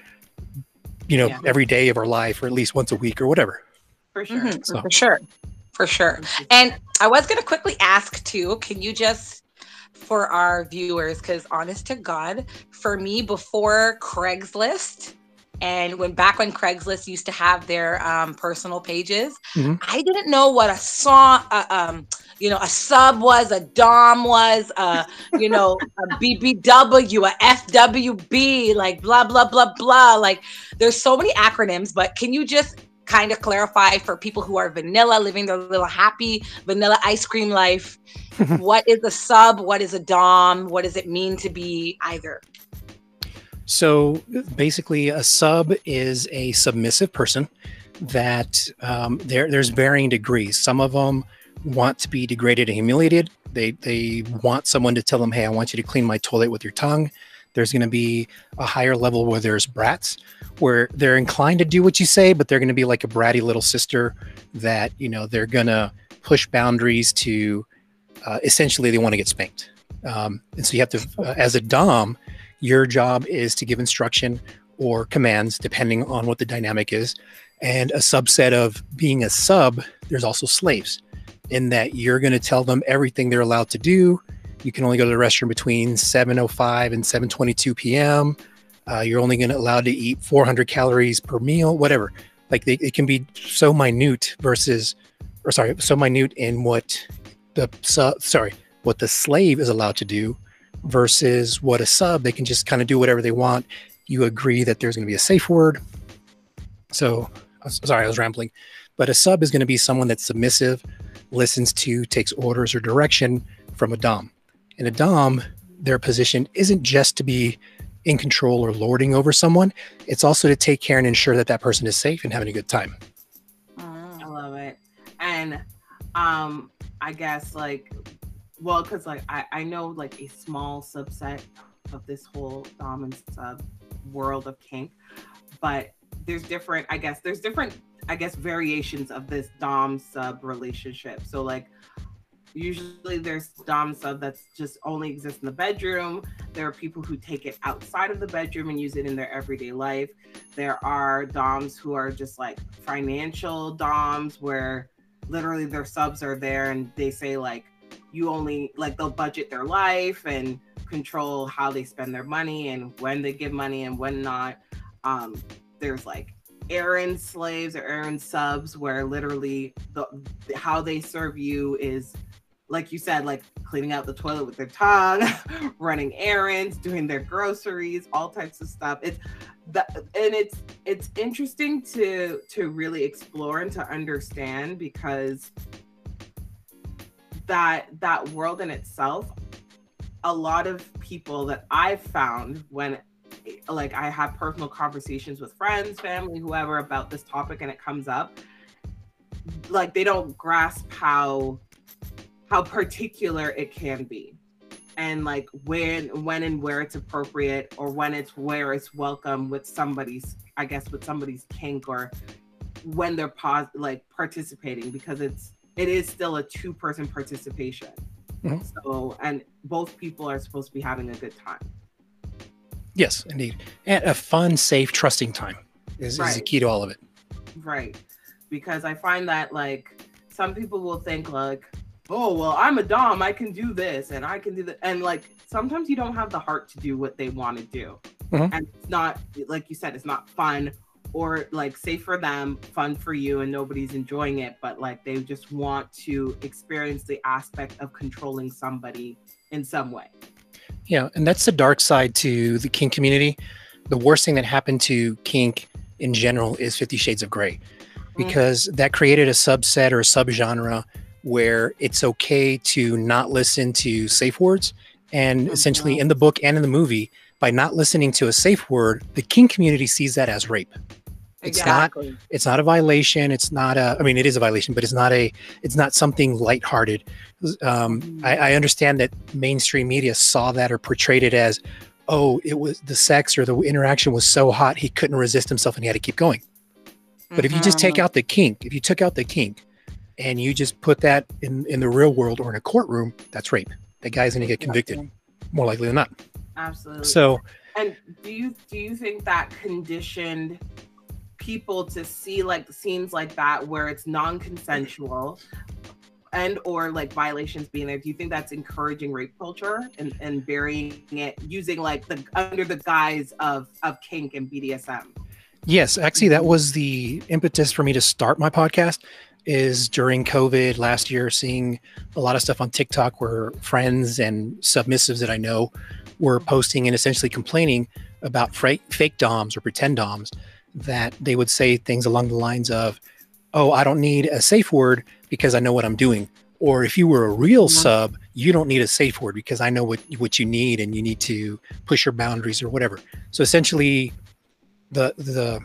you know, Yeah. every day of our life, or at least once a week, or whatever. For sure. Mhm, So- For sure. For sure. And I was going to quickly ask too, can you just, for our viewers, because honest to God, for me, before Craigslist, and when back when Craigslist used to have their um, personal pages, Mhm. I didn't know what a song, uh, um, you know, a sub was, a dom was, uh, you know, a B B W, a F W B, like blah blah blah blah. Like, there's so many acronyms, but can you just kind of clarify for people who are vanilla, living their little happy vanilla ice cream life? What is a sub? What is a dom? What does it mean to be either? So basically, a sub is a submissive person that um, there there's varying degrees. Some of them want to be degraded and humiliated. They they want someone to tell them, "Hey, I want you to clean my toilet with your tongue." There's going to be a higher level where there's brats, where they're inclined to do what you say, but they're going to be like a bratty little sister that, you know, they're going to push boundaries to uh, essentially they want to get spanked. Um, and so you have to, uh, as a dom, your job is to give instruction or commands depending on what the dynamic is. And a subset of being a sub, there's also slaves, in that you're going to tell them everything they're allowed to do. You can only go to the restroom between seven oh five and seven twenty-two p.m. Uh, you're only going to allowed to eat four hundred calories per meal, whatever. Like they, it can be so minute versus, or sorry, so minute in what the sub, sorry, what the slave is allowed to do versus what a sub, they can just kind of do whatever they want. You agree that there's going to be a safe word. So, sorry, I was rambling. But a sub is going to be someone that's submissive, listens to, takes orders or direction from a dom. And a dom, their position isn't just to be in control or lording over someone. It's also to take care and ensure that that person is safe and having a good time. I love it. And um, I guess like, well, because like I, I know like a small subset of this whole dom and sub world of kink, but there's different, I guess, there's different, I guess, variations of this dom sub relationship. So like, usually there's dom sub that's just only exists in the bedroom. There are people who take it outside of the bedroom and use it in their everyday life. There are doms who are just like financial doms where literally their subs are there and they say like, you only, like they'll budget their life and control how they spend their money and when they give money and when not. Um, there's like errand slaves or errand subs where literally the how they serve you is, like you said, like cleaning out the toilet with their tongue, running errands, doing their groceries, all types of stuff. It's that, and it's it's interesting to to really explore and to understand, because that that world in itself, a lot of people that I've found when like I have personal conversations with friends, family, whoever about this topic and it comes up, like they don't grasp how how particular it can be, and like when when and where it's appropriate, or when it's where it's welcome with somebody's, I guess with somebody's kink, or when they're pos- like participating, because it's it is still a two-person participation. Mm-hmm. So, and both people are supposed to be having a good time. Yes, indeed. And a fun, safe, trusting time is, right. is the key to all of it. Right. Because I find that like some people will think like, oh, well, I'm a dom, I can do this and I can do that. And like, sometimes you don't have the heart to do what they want to do. Mm-hmm. And it's not, like you said, it's not fun, or like safe for them, fun for you, and nobody's enjoying it. But like, they just want to experience the aspect of controlling somebody in some way. Yeah, and that's the dark side to the kink community. The worst thing that happened to kink in general is Fifty Shades of Grey, because mm-hmm. that created a subset or a subgenre where it's okay to not listen to safe words. And mm-hmm. essentially in the book and in the movie, by not listening to a safe word, the kink community sees that as rape. It's exactly. not, it's not a violation. It's not a, I mean, it is a violation, but it's not a, it's not something lighthearted. Um, mm-hmm. I, I understand that mainstream media saw that or portrayed it as, oh, it was the sex or the interaction was so hot, he couldn't resist himself and he had to keep going. But mm-hmm. if you just take out the kink, if you took out the kink and you just put that in, in the real world or in a courtroom, that's rape. That guy's going to get convicted exactly. more likely than not. Absolutely. So, and do you, do you think that conditioned people to see like scenes like that where it's non-consensual and or like violations being there, do you think that's encouraging rape culture and, and burying it using like the under the guise of of kink and B D S M? Yes, actually that was the impetus for me to start my podcast, is during COVID last year, seeing a lot of stuff on TikTok where friends and submissives that I know were posting and essentially complaining about fake, fake doms or pretend doms, that they would say things along the lines of, oh, I don't need a safe word because I know what I'm doing. Or if you were a real mm-hmm. sub, you don't need a safe word because I know what, what you need and you need to push your boundaries or whatever. So essentially the, the,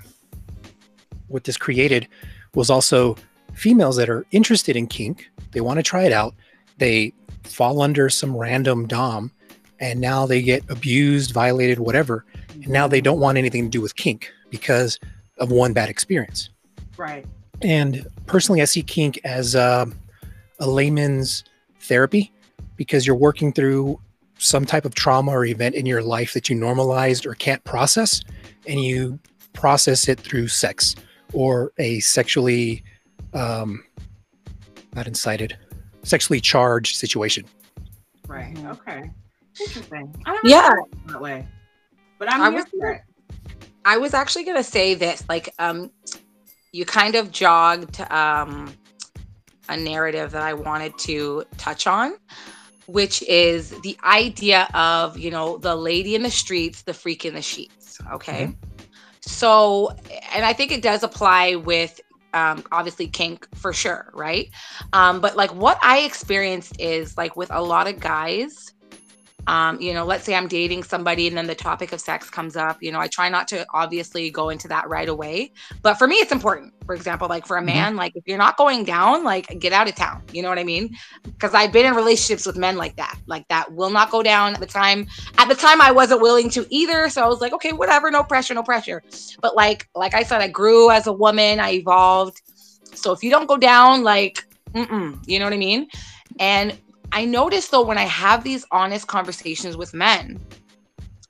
what this created was also females that are interested in kink. They want to try it out. They fall under some random dom and now they get abused, violated, whatever. And now they don't want anything to do with kink because of one bad experience. Right. And personally, I see kink as uh, a layman's therapy, because you're working through some type of trauma or event in your life that you normalized or can't process, and you process it through sex or a sexually, um, not incited, sexually charged situation. Right. Okay. Interesting. I don't yeah. know that way, but I'm I here was, for it. I was actually going to say this, like, um, you kind of jogged um, a narrative that I wanted to touch on, which is the idea of, you know, the lady in the streets, the freak in the sheets. Okay. Mm-hmm. So, and I think it does apply with um, obviously kink for sure. Right. Um, but like what I experienced is like with a lot of guys, Um, you know, let's say I'm dating somebody and then the topic of sex comes up. You know, I try not to obviously go into that right away. But for me, it's important. For example, like for a man, mm-hmm. like if you're not going down, like get out of town. You know what I mean? Because I've been in relationships with men like that, like that will not go down at the time. At the time, I wasn't willing to either. So I was like, okay, whatever, no pressure, no pressure. But like, like I said, I grew as a woman, I evolved. So if you don't go down, like, mm-mm, you know what I mean? And I notice though, when I have these honest conversations with men,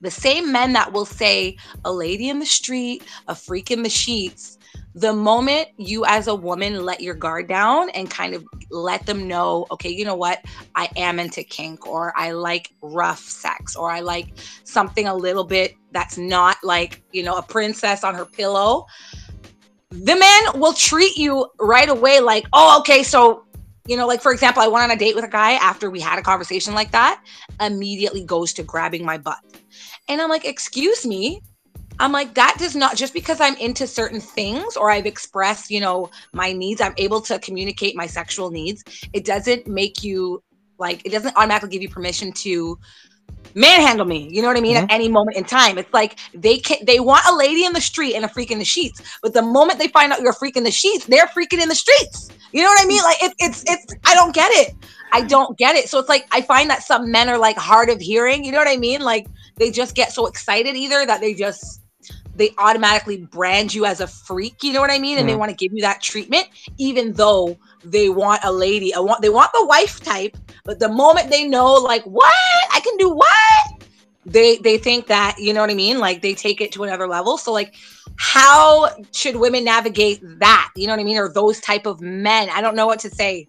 The same men that will say a lady in the street, a freak in the sheets, the moment you as a woman let your guard down and kind of let them know, okay, you know what, I am into kink, or I like rough sex, or I like something a little bit that's not like, you know, a princess on her pillow, the men will treat you right away like, oh, okay, so, you know, like, for example, I went on a date with a guy after we had a conversation like that, immediately goes to grabbing my butt. And I'm like, excuse me. I'm like, that does not, just because I'm into certain things or I've expressed, you know, my needs, I'm able to communicate my sexual needs. It doesn't make you like, it doesn't automatically give you permission to manhandle me. You know what I mean? Mm-hmm. At any moment in time. It's like they can they want a lady in the street and a freak in the sheets. But the moment they find out you're a freak in the sheets, they're freaking in the streets. You know what I mean? Like it, it's, it's, I don't get it. I don't get it. So it's like, I find that some men are like hard of hearing. You know what I mean? Like they just get so excited either that they just, they automatically brand you as a freak, you know what I mean? And mm. they want to give you that treatment, even though they want a lady, a want, they want the wife type, but the moment they know, like, what? I can do what? They, they think that, you know what I mean? Like they take it to another level. So like, how should women navigate that? You know what I mean? Or those type of men? I don't know what to say.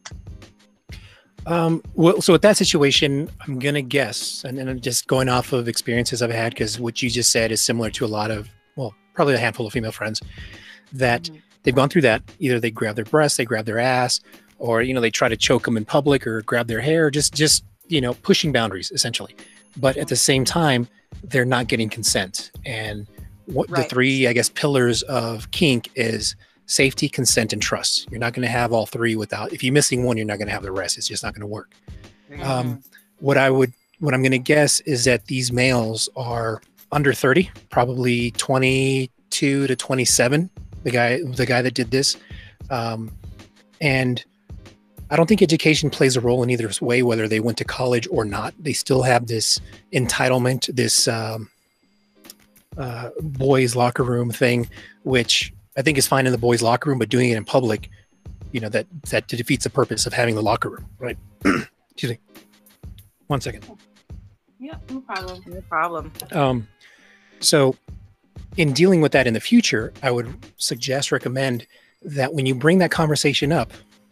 Um, well, so with that situation, I'm going to guess, and, and I'm just going off of experiences I've had, because what you just said is similar to a lot of, well, probably a handful of female friends that mm-hmm. they've gone through that. Either they grab their breasts, they grab their ass, or, you know, they try to choke them in public or grab their hair, just, just, you know, pushing boundaries essentially. But at the same time, they're not getting consent. And what right. the three, I guess, pillars of kink is safety, consent, and trust. You're not going to have all three without, if you're missing one, you're not going to have the rest. It's just not going to work. Mm-hmm. Um, what I would, what I'm going to guess is that these males are under thirty, probably twenty-two to twenty-seven. The guy, the guy that did this. Um, and I don't think education plays a role in either way, whether they went to college or not. They still have this entitlement, this um, uh, boys' locker room thing, which I think is fine in the boys' locker room, but doing it in public, you know, that that defeats the purpose of having the locker room, right? Excuse me. One second. Yeah, no problem. No problem. Um, so in dealing with that in the future, I would suggest, recommend that when you bring that conversation up,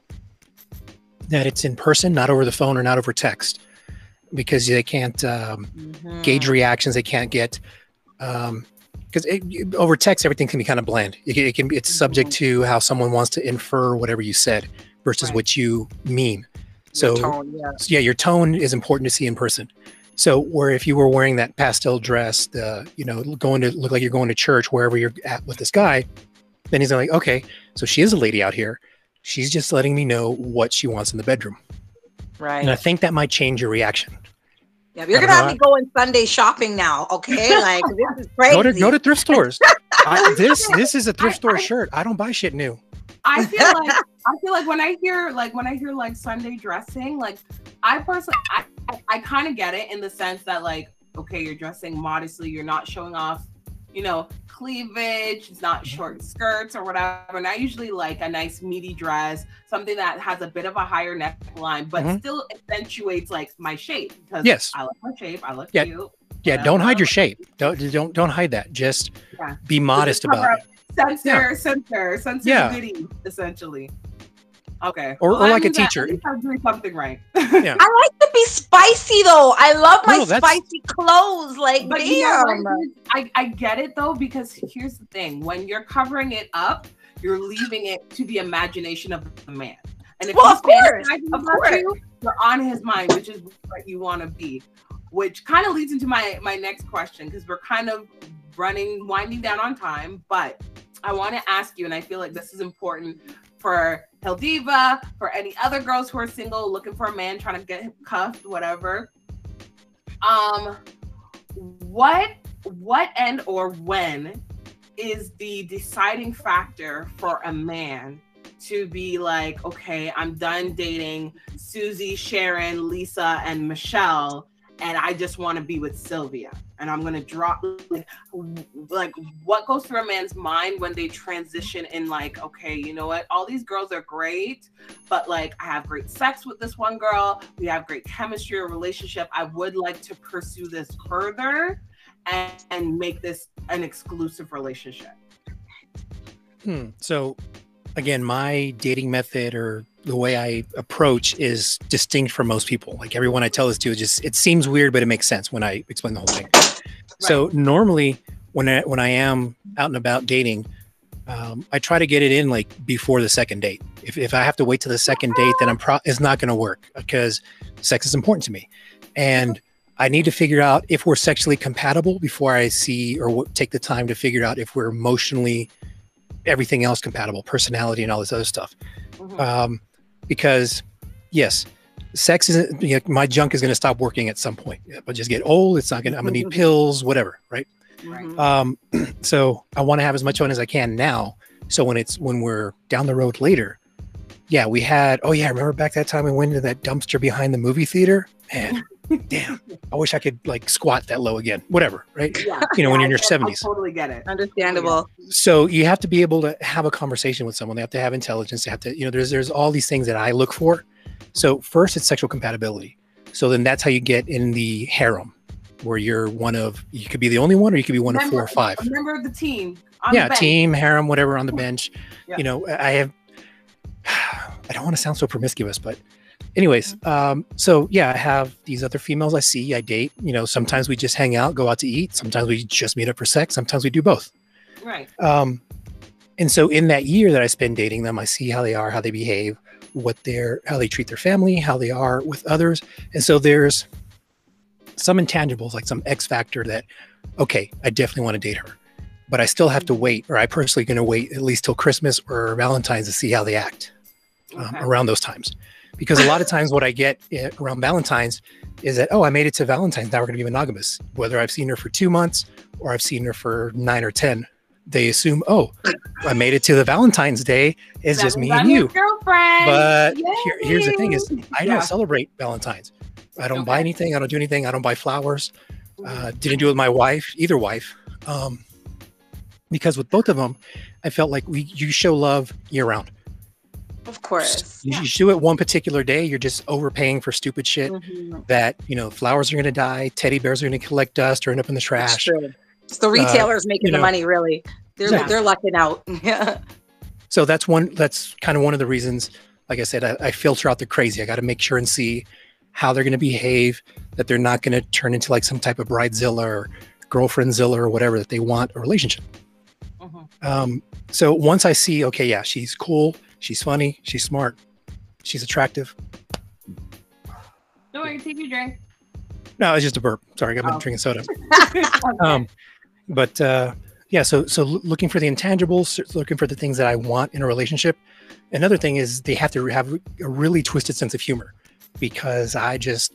that it's in person, not over the phone or not over text, because they can't um, mm-hmm. gauge reactions. They can't get, um, because over text, everything can be kind of bland. It, it can be, it's subject to how someone wants to infer whatever you said versus right. what you mean. So, your tone, yeah. yeah, your tone is important to see in person. So where if you were wearing that pastel dress, the, you know, going to look like you're going to church wherever you're at with this guy, then he's like, okay, so she is a lady out here. She's just letting me know what she wants in the bedroom. Right. And I think that might change your reaction. Yeah, you're gonna have me going Sunday shopping now, okay? Like this is crazy. Go to, go to thrift stores. I, this this is a thrift store I, I, shirt. I don't buy shit new. I feel like I feel like when I hear like when I hear like Sunday dressing, like I personally I I, I kind of get it in the sense that like, okay, you're dressing modestly, you're not showing off, you know, cleavage, it's not short skirts or whatever. And I usually like a nice meaty dress, something that has a bit of a higher neckline, but mm-hmm. still accentuates like my shape. Because yes, I like my shape. I look yeah. cute. Yeah, don't hide your shape. Don't don't don't hide that. Just yeah. be modest about it. Censor, yeah. censor, censor yeah. goodies, essentially. Okay. Or, well, or like a teacher. That, I'm doing something right. Yeah. I like to be spicy though. I love my no, spicy clothes. Like, but damn. You know, I, I get it though, because here's the thing. When you're covering it up, you're leaving it to the imagination of the man. And if well, he's of course, of about course. you, you're on his mind, which is what you want to be. Which kind of leads into my, my next question, because we're kind of running, winding down on time, but I want to ask you, and I feel like this is important for Heldiva, for any other girls who are single, looking for a man, trying to get him cuffed, whatever. Um, what, what and or when is the deciding factor for a man to be like, okay, I'm done dating Susie, Sharon, Lisa, and Michelle, and I just want to be with Sylvia? And I'm going to drop, like, like, what goes through a man's mind when they transition in, like, okay, you know what? All these girls are great, but, like, I have great sex with this one girl. We have great chemistry or relationship. I would like to pursue this further. and, and make this an exclusive relationship? Hmm. So again, my dating method or the way I approach is distinct from most people. Like everyone I tell this to, it just, it seems weird, but it makes sense when I explain the whole thing. Right. So normally when I, when I am out and about dating, um, I try to get it in like before the second date. If, if I have to wait till the second date, then I'm pro it's not going to work because sex is important to me. And I need to figure out if we're sexually compatible before I see or w take the time to figure out if we're emotionally everything else compatible, personality and all this other stuff. Mm-hmm. Um, because yes, sex isn't, you know, my junk is going to stop working at some point. I'll just get old. It's not going to, I'm going to need pills, whatever. Right. Right. Um, so I want to have as much fun as I can now. So when it's, when we're down the road later, yeah, we had, oh yeah, I remember back that time we went into that dumpster behind the movie theater and damn, I wish I could like squat that low again, whatever. Right. Yeah. You know, yeah, when you're in your I, seventies. I totally get it. Understandable. So you have to be able to have a conversation with someone. They have to have intelligence. They have to, you know, there's, there's all these things that I look for. So first it's sexual compatibility. So then that's how you get in the harem where you're one of, you could be the only one or you could be one member, of four or five. A member of the team. On yeah. the team, harem, whatever on the bench. Yeah. You know, I have, I don't want to sound so promiscuous, but anyways, um, so yeah, I have these other females I see, I date, you know, sometimes we just hang out, go out to eat. Sometimes we just meet up for sex. Sometimes we do both. Right. Um, and so in that year that I spend dating them, I see how they are, how they behave, what they're, how they treat their family, how they are with others. And so there's some intangibles, like some X factor that, okay, I definitely want to date her, but I still have to wait, or I personally going to wait at least till Christmas or Valentine's to see how they act um, okay. around those times. Because a lot of times what I get around Valentine's is that, oh, I made it to Valentine's. Now we're going to be monogamous. Whether I've seen her for two months or I've seen her for nine or ten, they assume, oh, I made it to the Valentine's Day. It's that just me and you. Girlfriend. But here, here's the thing is I don't yeah. celebrate Valentine's. I don't okay. buy anything. I don't do anything. I don't buy flowers. Uh, didn't do it with my wife, either wife. Um, because with both of them, I felt like we you show love year round. Of course. You, yeah. you do it one particular day, you're just overpaying for stupid shit mm-hmm. that, you know, flowers are going to die, teddy bears are going to collect dust or end up in the trash. It's the retailers uh, making you know, the money, really. They're yeah. they're lucking out. Yeah. So that's one, that's kind of one of the reasons, like I said, I, I filter out the crazy. I got to make sure and see how they're going to behave, that they're not going to turn into like some type of bridezilla or girlfriendzilla or whatever, that they want a relationship. Mm-hmm. Um, so once I see, okay, yeah, she's cool. She's funny. She's smart. She's attractive. No, you take your drink. No, it's just a burp. Sorry, I've been oh. drinking soda. um, but uh, yeah, so so looking for the intangibles, looking for the things that I want in a relationship. Another thing is they have to have a really twisted sense of humor, because I just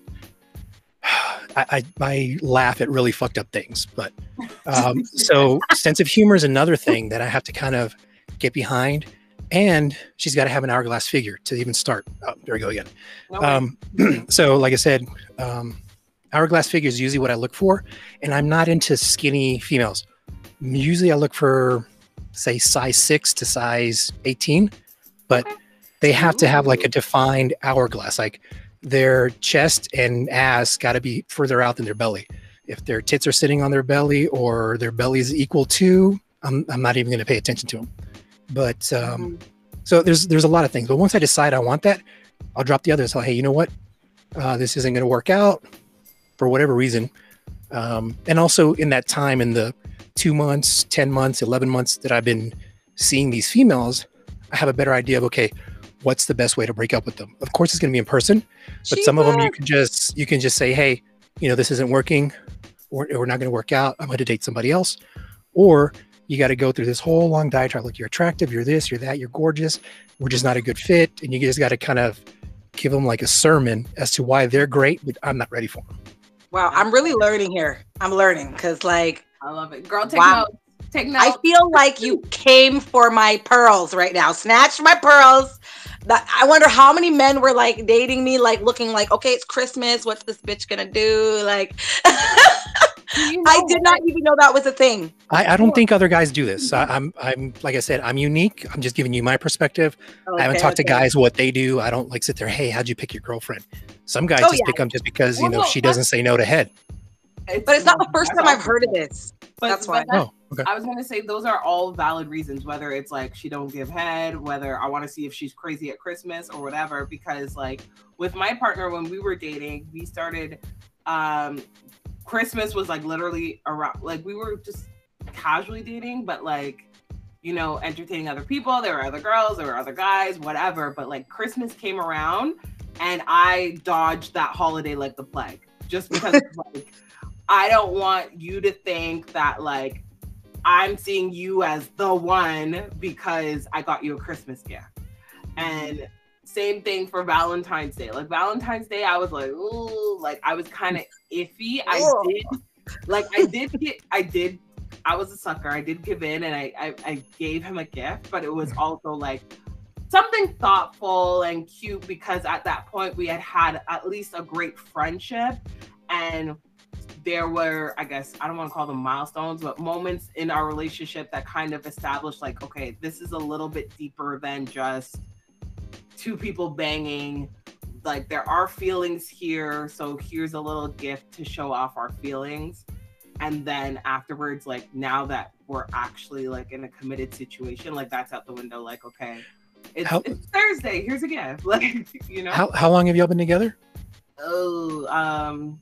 I, I, I laugh at really fucked up things. But um, so sense of humor is another thing that I have to kind of get behind. And she's got to have an hourglass figure to even start. Oh, there we go again. No um, so like I said, um, hourglass figure is usually what I look for. And I'm not into skinny females. Usually I look for, say, size six to size eighteen. But they have to have like a defined hourglass. Like their chest and ass got to be further out than their belly. If their tits are sitting on their belly or their belly is equal to, I'm, I'm not even going to pay attention to them. But um, mm-hmm. so there's there's a lot of things. But once I decide I want that, I'll drop the others. So, hey, you know what? Uh, this isn't going to work out for whatever reason. Um, and also in that time, in the two months, ten months, eleven months that I've been seeing these females, I have a better idea of, okay, what's the best way to break up with them? Of course, it's going to be in person. But she some was. of them you can just you can just say, hey, you know, this isn't working. Or we're not going to work out. I'm going to date somebody else. Or you got to go through this whole long diatribe. Like, you're attractive, you're this, you're that, you're gorgeous. We're just not a good fit. And you just got to kind of give them like a sermon as to why they're great, but I'm not ready for them. Wow. I'm really learning here. I'm learning because like, I love it. Girl, take wow. notes. Take notes. I feel like you came for my pearls right now. Snatched my pearls. I wonder how many men were like dating me, like looking like, okay, it's Christmas. What's this bitch gonna do? Like, you know, I did not even know that was a thing. I, I don't think other guys do this. I, I'm, I'm like I said, I'm unique. I'm just giving you my perspective. Okay, I haven't talked okay. to guys what they do. I don't like sit there. Hey, how'd you pick your girlfriend? Some guys oh, just yeah. pick them just because you well, know well, she doesn't say no to head. It's, but it's not the first time I've heard of this. But, that's why. But that, oh, okay. I was going to say those are all valid reasons, whether it's like she don't give head, whether I want to see if she's crazy at Christmas or whatever. Because like with my partner, when we were dating, we started, um, Christmas was like literally around, like we were just casually dating, but like, you know, entertaining other people. There were other girls, there were other guys, whatever. But like Christmas came around and I dodged that holiday like the plague, just because like, I don't want you to think that like I'm seeing you as the one because I got you a Christmas gift. And same thing for Valentine's Day. Like Valentine's Day, I was like, ooh, like I was kind of iffy. I Ooh. did, like I did get, I did, I was a sucker. I did give in and I, I, I gave him a gift, but it was also like something thoughtful and cute because at that point we had had at least a great friendship, and there were, I guess, I don't want to call them milestones, but moments in our relationship that kind of established like, okay, this is a little bit deeper than just two people banging. Like there are feelings here. So here's a little gift to show off our feelings. And then afterwards, like now that we're actually like in a committed situation, like that's out the window. Like, okay, it's, how, it's Thursday. Here's a gift. Like, you know, how, how long have y'all been together? Oh, um,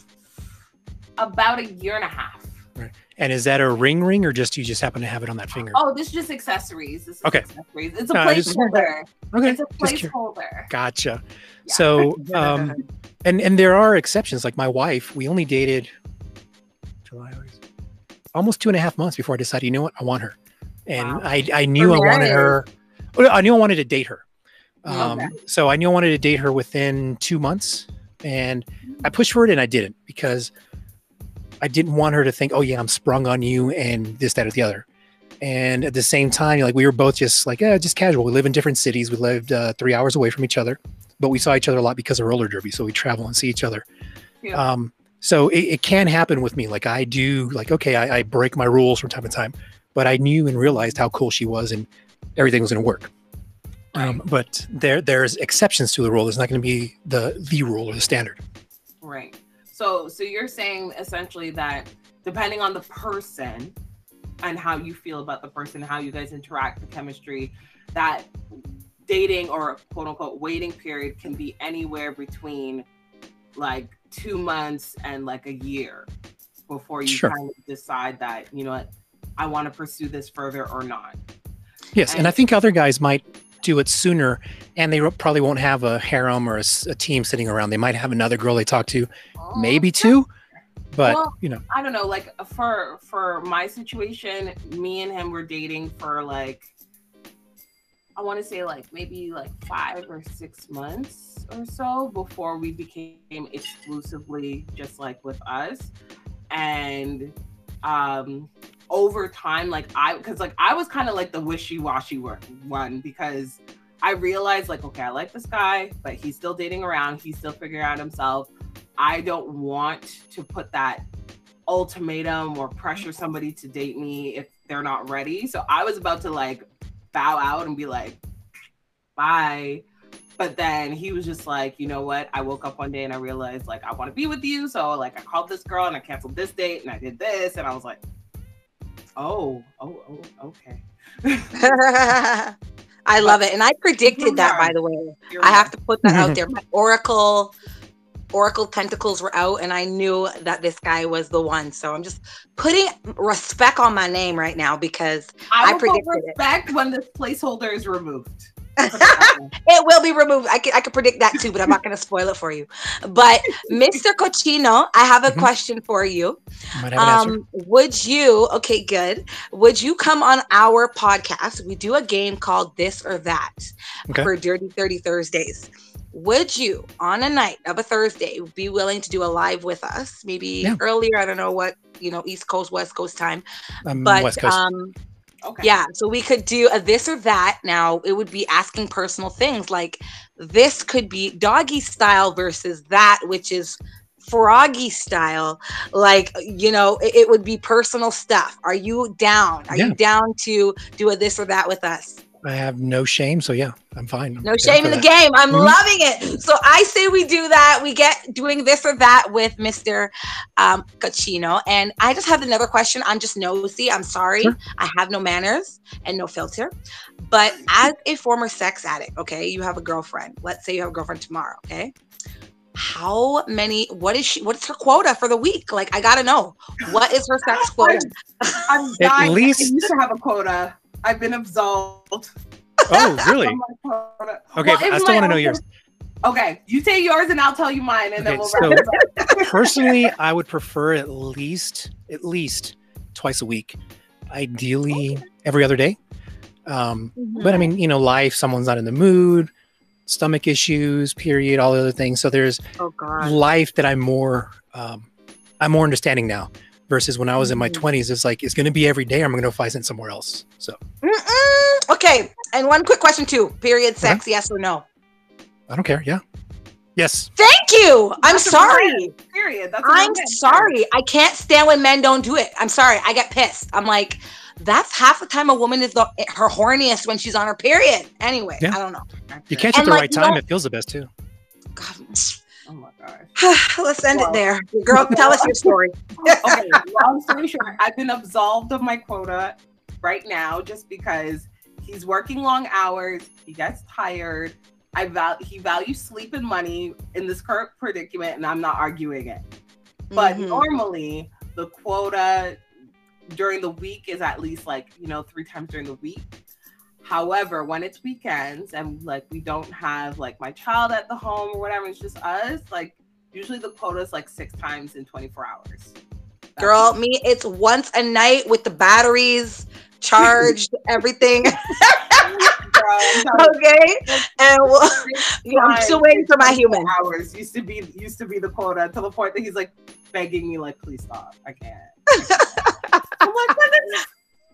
about a year and a half. Right. And is that a ring ring or just you just happen to have it on that finger? Oh, this is just accessories. This is okay. accessories. It's a no, placeholder. Just, okay. It's a placeholder. Gotcha. Yeah. So, um, and, and there are exceptions. Like my wife, we only dated July, August, almost two and a half months before I decided, you know what, I want her. And wow. I, I knew I wanted her. I knew I wanted to date her. Um, okay. So I knew I wanted to date her within two months. And I pushed for it and I didn't because I didn't want her to think, oh yeah, I'm sprung on you and this, that, or the other. And at the same time, like we were both just like, yeah, just casual. We live in different cities. We lived uh, three hours away from each other, but we saw each other a lot because of roller derby. So we travel and see each other. Yeah. Um, so it, it can happen with me. Like I do like, okay, I, I break my rules from time to time, but I knew and realized how cool she was and everything was going to work. Um, but there, there's exceptions to the rule. There's not going to be the, the rule or the standard. Right. So, so you're saying essentially that depending on the person and how you feel about the person, how you guys interact, the chemistry, that dating or quote unquote waiting period can be anywhere between like two months and like a year before you sure. kind of decide that, you know what, I want to pursue this further or not. Yes. And, and I think other guys might do it sooner and they probably won't have a harem or a, a team sitting around. They might have another girl they talk to, oh, maybe two, but well, you know, I don't know. Like for, for my situation, me and him were dating for like, I want to say like maybe like five or six months or so before we became exclusively just like with us. And, um, over time, like I, cause like I was kind of like the wishy-washy one because I realized like, okay, I like this guy, but he's still dating around. He's still figuring out himself. I don't want to put that ultimatum or pressure somebody to date me if they're not ready. So I was about to like bow out and be like, bye. But then he was just like, you know what? I woke up one day and I realized like, I want to be with you. So like I called this girl and I canceled this date and I did this. And I was like, Oh, oh, oh, okay. I love it. And I predicted that, by the way. You're I have right. to put that out there. My Oracle, Oracle tentacles were out and I knew that this guy was the one. So I'm just putting respect on my name right now because I, I predicted respect it. when this placeholder is removed. It will be removed. I can I can predict that too, but I'm not going to spoil it for you. But Mister Cochino, I have a mm-hmm. question for you. Might have an um, would you? Okay, good. Would you come on our podcast? We do a game called This or That okay. for Dirty thirty Thursdays. Would you, on a night of a Thursday, be willing to do a live with us? Maybe yeah. earlier. I don't know what you know, East Coast, West Coast time, um, but West Coast. um. Okay. Yeah, so we could do a this or that. Now, it would be asking personal things like this could be doggy style versus that, which is froggy style. Like, you know, it, it would be personal stuff. Are you down? Are yeah. you down to do a this or that with us? I have no shame, so yeah, I'm fine. I'm no shame in the game. I'm mm-hmm. loving it. So I say we do that. We get doing this or that with Mister Um, Cochino. And I just have another question. I'm just nosy. I'm sorry. Sure. I have no manners and no filter. But as a former sex addict, okay, you have a girlfriend. Let's say you have a girlfriend tomorrow, okay? How many, what is she, what's her quota for the week? Like, I gotta know. What is her sex quota? I'm dying. At least I used to have a quota. I've been absolved. Oh, really? Okay, well, I still want to know yours. Okay, you say yours and I'll tell you mine, and okay, then we'll so wrap it up. Personally, I would prefer at least at least twice a week, ideally okay. every other day. Um, mm-hmm. But I mean, you know, life. Someone's not in the mood, stomach issues, period, all the other things. So there's oh, God. life that I'm more, um, I'm more understanding now. Versus when I was in my twenties, it's like, it's going to be every day or I'm going to find it somewhere else. So. Mm-mm. Okay. And one quick question too. Period sex, okay. yes or no? I don't care. Yeah. Yes. Thank you. I'm That's sorry. Period. That's I'm sorry. I can't stand when men don't do it. I'm sorry. I get pissed. I'm like, that's half the time a woman is the, her horniest when she's on her period. Anyway, yeah. I don't know. You catch it at the like, right time. It feels the best too. God. Oh my gosh. Let's end well, it there. Girl, tell us your story. Okay, long story short, I've been absolved of my quota right now just because he's working long hours. He gets tired. I val- He values sleep and money in this current predicament, and I'm not arguing it. But mm-hmm. normally, the quota during the week is at least like, you know, three times during the week. However, when it's weekends and like we don't have like my child at the home or whatever, it's just us, like usually the quota is like six times in twenty-four hours. That's Girl, me, it's once a night with the batteries charged, everything. Girl, okay. And we'll, yeah, I'm still waiting for my human. Hours used to be used to be the quota to the point that he's like begging me, like, please stop. I can't. I can't. I'm like, what is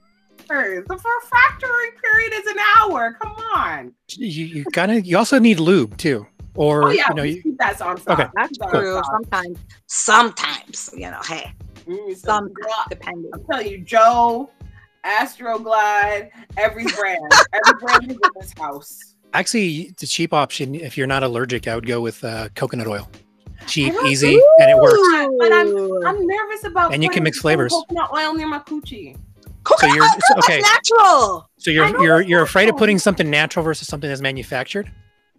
the refractory period is an hour. Come on. You you gotta. You also need lube too, or oh, yeah, you know, you, that's on. Okay, that's true. Sometimes, sometimes you know, hey, mm, sometimes depending. I'm telling you, Joe, Astroglide, every brand, every brand is in this house. Actually, the cheap option, if you're not allergic, I would go with uh, coconut oil. Cheap, easy, ooh, and it works. But I'm I'm nervous about. And you can mix flavors. Coconut oil near my coochie. Coconut so you're oil, okay. That's natural. So you're you're you're afraid of putting something natural versus something that's manufactured?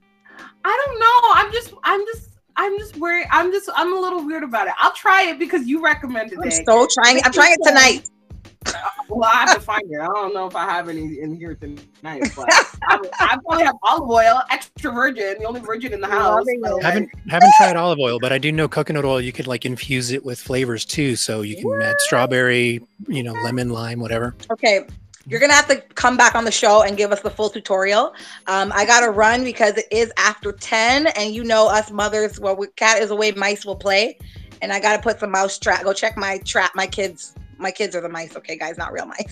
I don't know. I'm just I'm just I'm just worried. I'm just I'm a little weird about it. I'll try it because you recommended I'm it. So trying. I'm trying it tonight. Well, I have to find it. I don't know if I have any in here tonight, but I, I probably have olive oil, extra virgin, the only virgin in the house. So haven't haven't tried olive oil, but I do know coconut oil. You could like infuse it with flavors too, so you can what? add strawberry, you know, lemon, lime, whatever. Okay, you're gonna have to come back on the show and give us the full tutorial. Um, I gotta run because it is after ten, and you know us mothers, well, cat is away, mice will play, and I gotta put some mouse trap. Go check my trap, my kids. My kids are the mice, okay, guys, not real mice.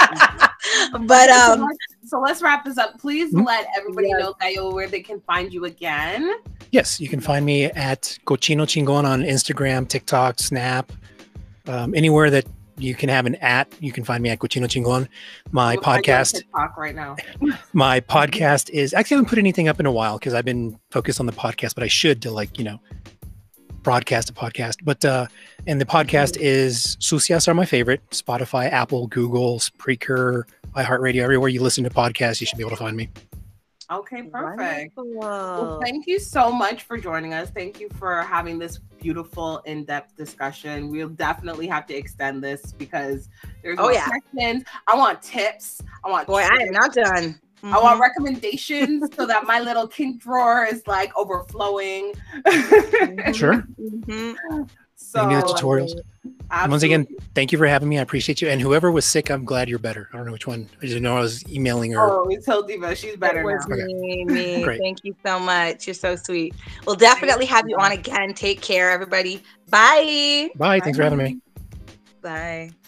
But um, so let's wrap this up. Please mm-hmm. let everybody yes. know, Caio, where they can find you again. Yes, you can find me at Cochino Chingon on Instagram, TikTok, Snap, um, anywhere that you can have an at. You can find me at Cochino Chingon. My we'll podcast TikTok right now. My podcast is actually I haven't put anything up in a while because I've been focused on the podcast, but I should to like you know. broadcast a podcast, but uh and the podcast is Sucias Are My Favorite. Spotify, Apple, Google, Spreaker, iHeartRadio, everywhere you listen to podcasts, you should be able to find me. Okay, perfect. Wonderful. Well, thank you so much for joining us. Thank you for having this beautiful, in-depth discussion. We'll definitely have to extend this because there's oh, more yeah. questions. I want tips. I want boy, tips. I am not done. Mm-hmm. I want recommendations so that my little kink drawer is like overflowing. Sure. Mm-hmm. So, need the tutorials. Absolutely. Once again, thank you for having me. I appreciate you. And whoever was sick, I'm glad you're better. I don't know which one. I just know I was emailing her. Oh, we told Diva she's better it was now. Me, me. Great. Thank you so much. You're so sweet. We'll definitely have you on again. Take care, everybody. Bye. Bye. Thanks Bye. for having me. Bye.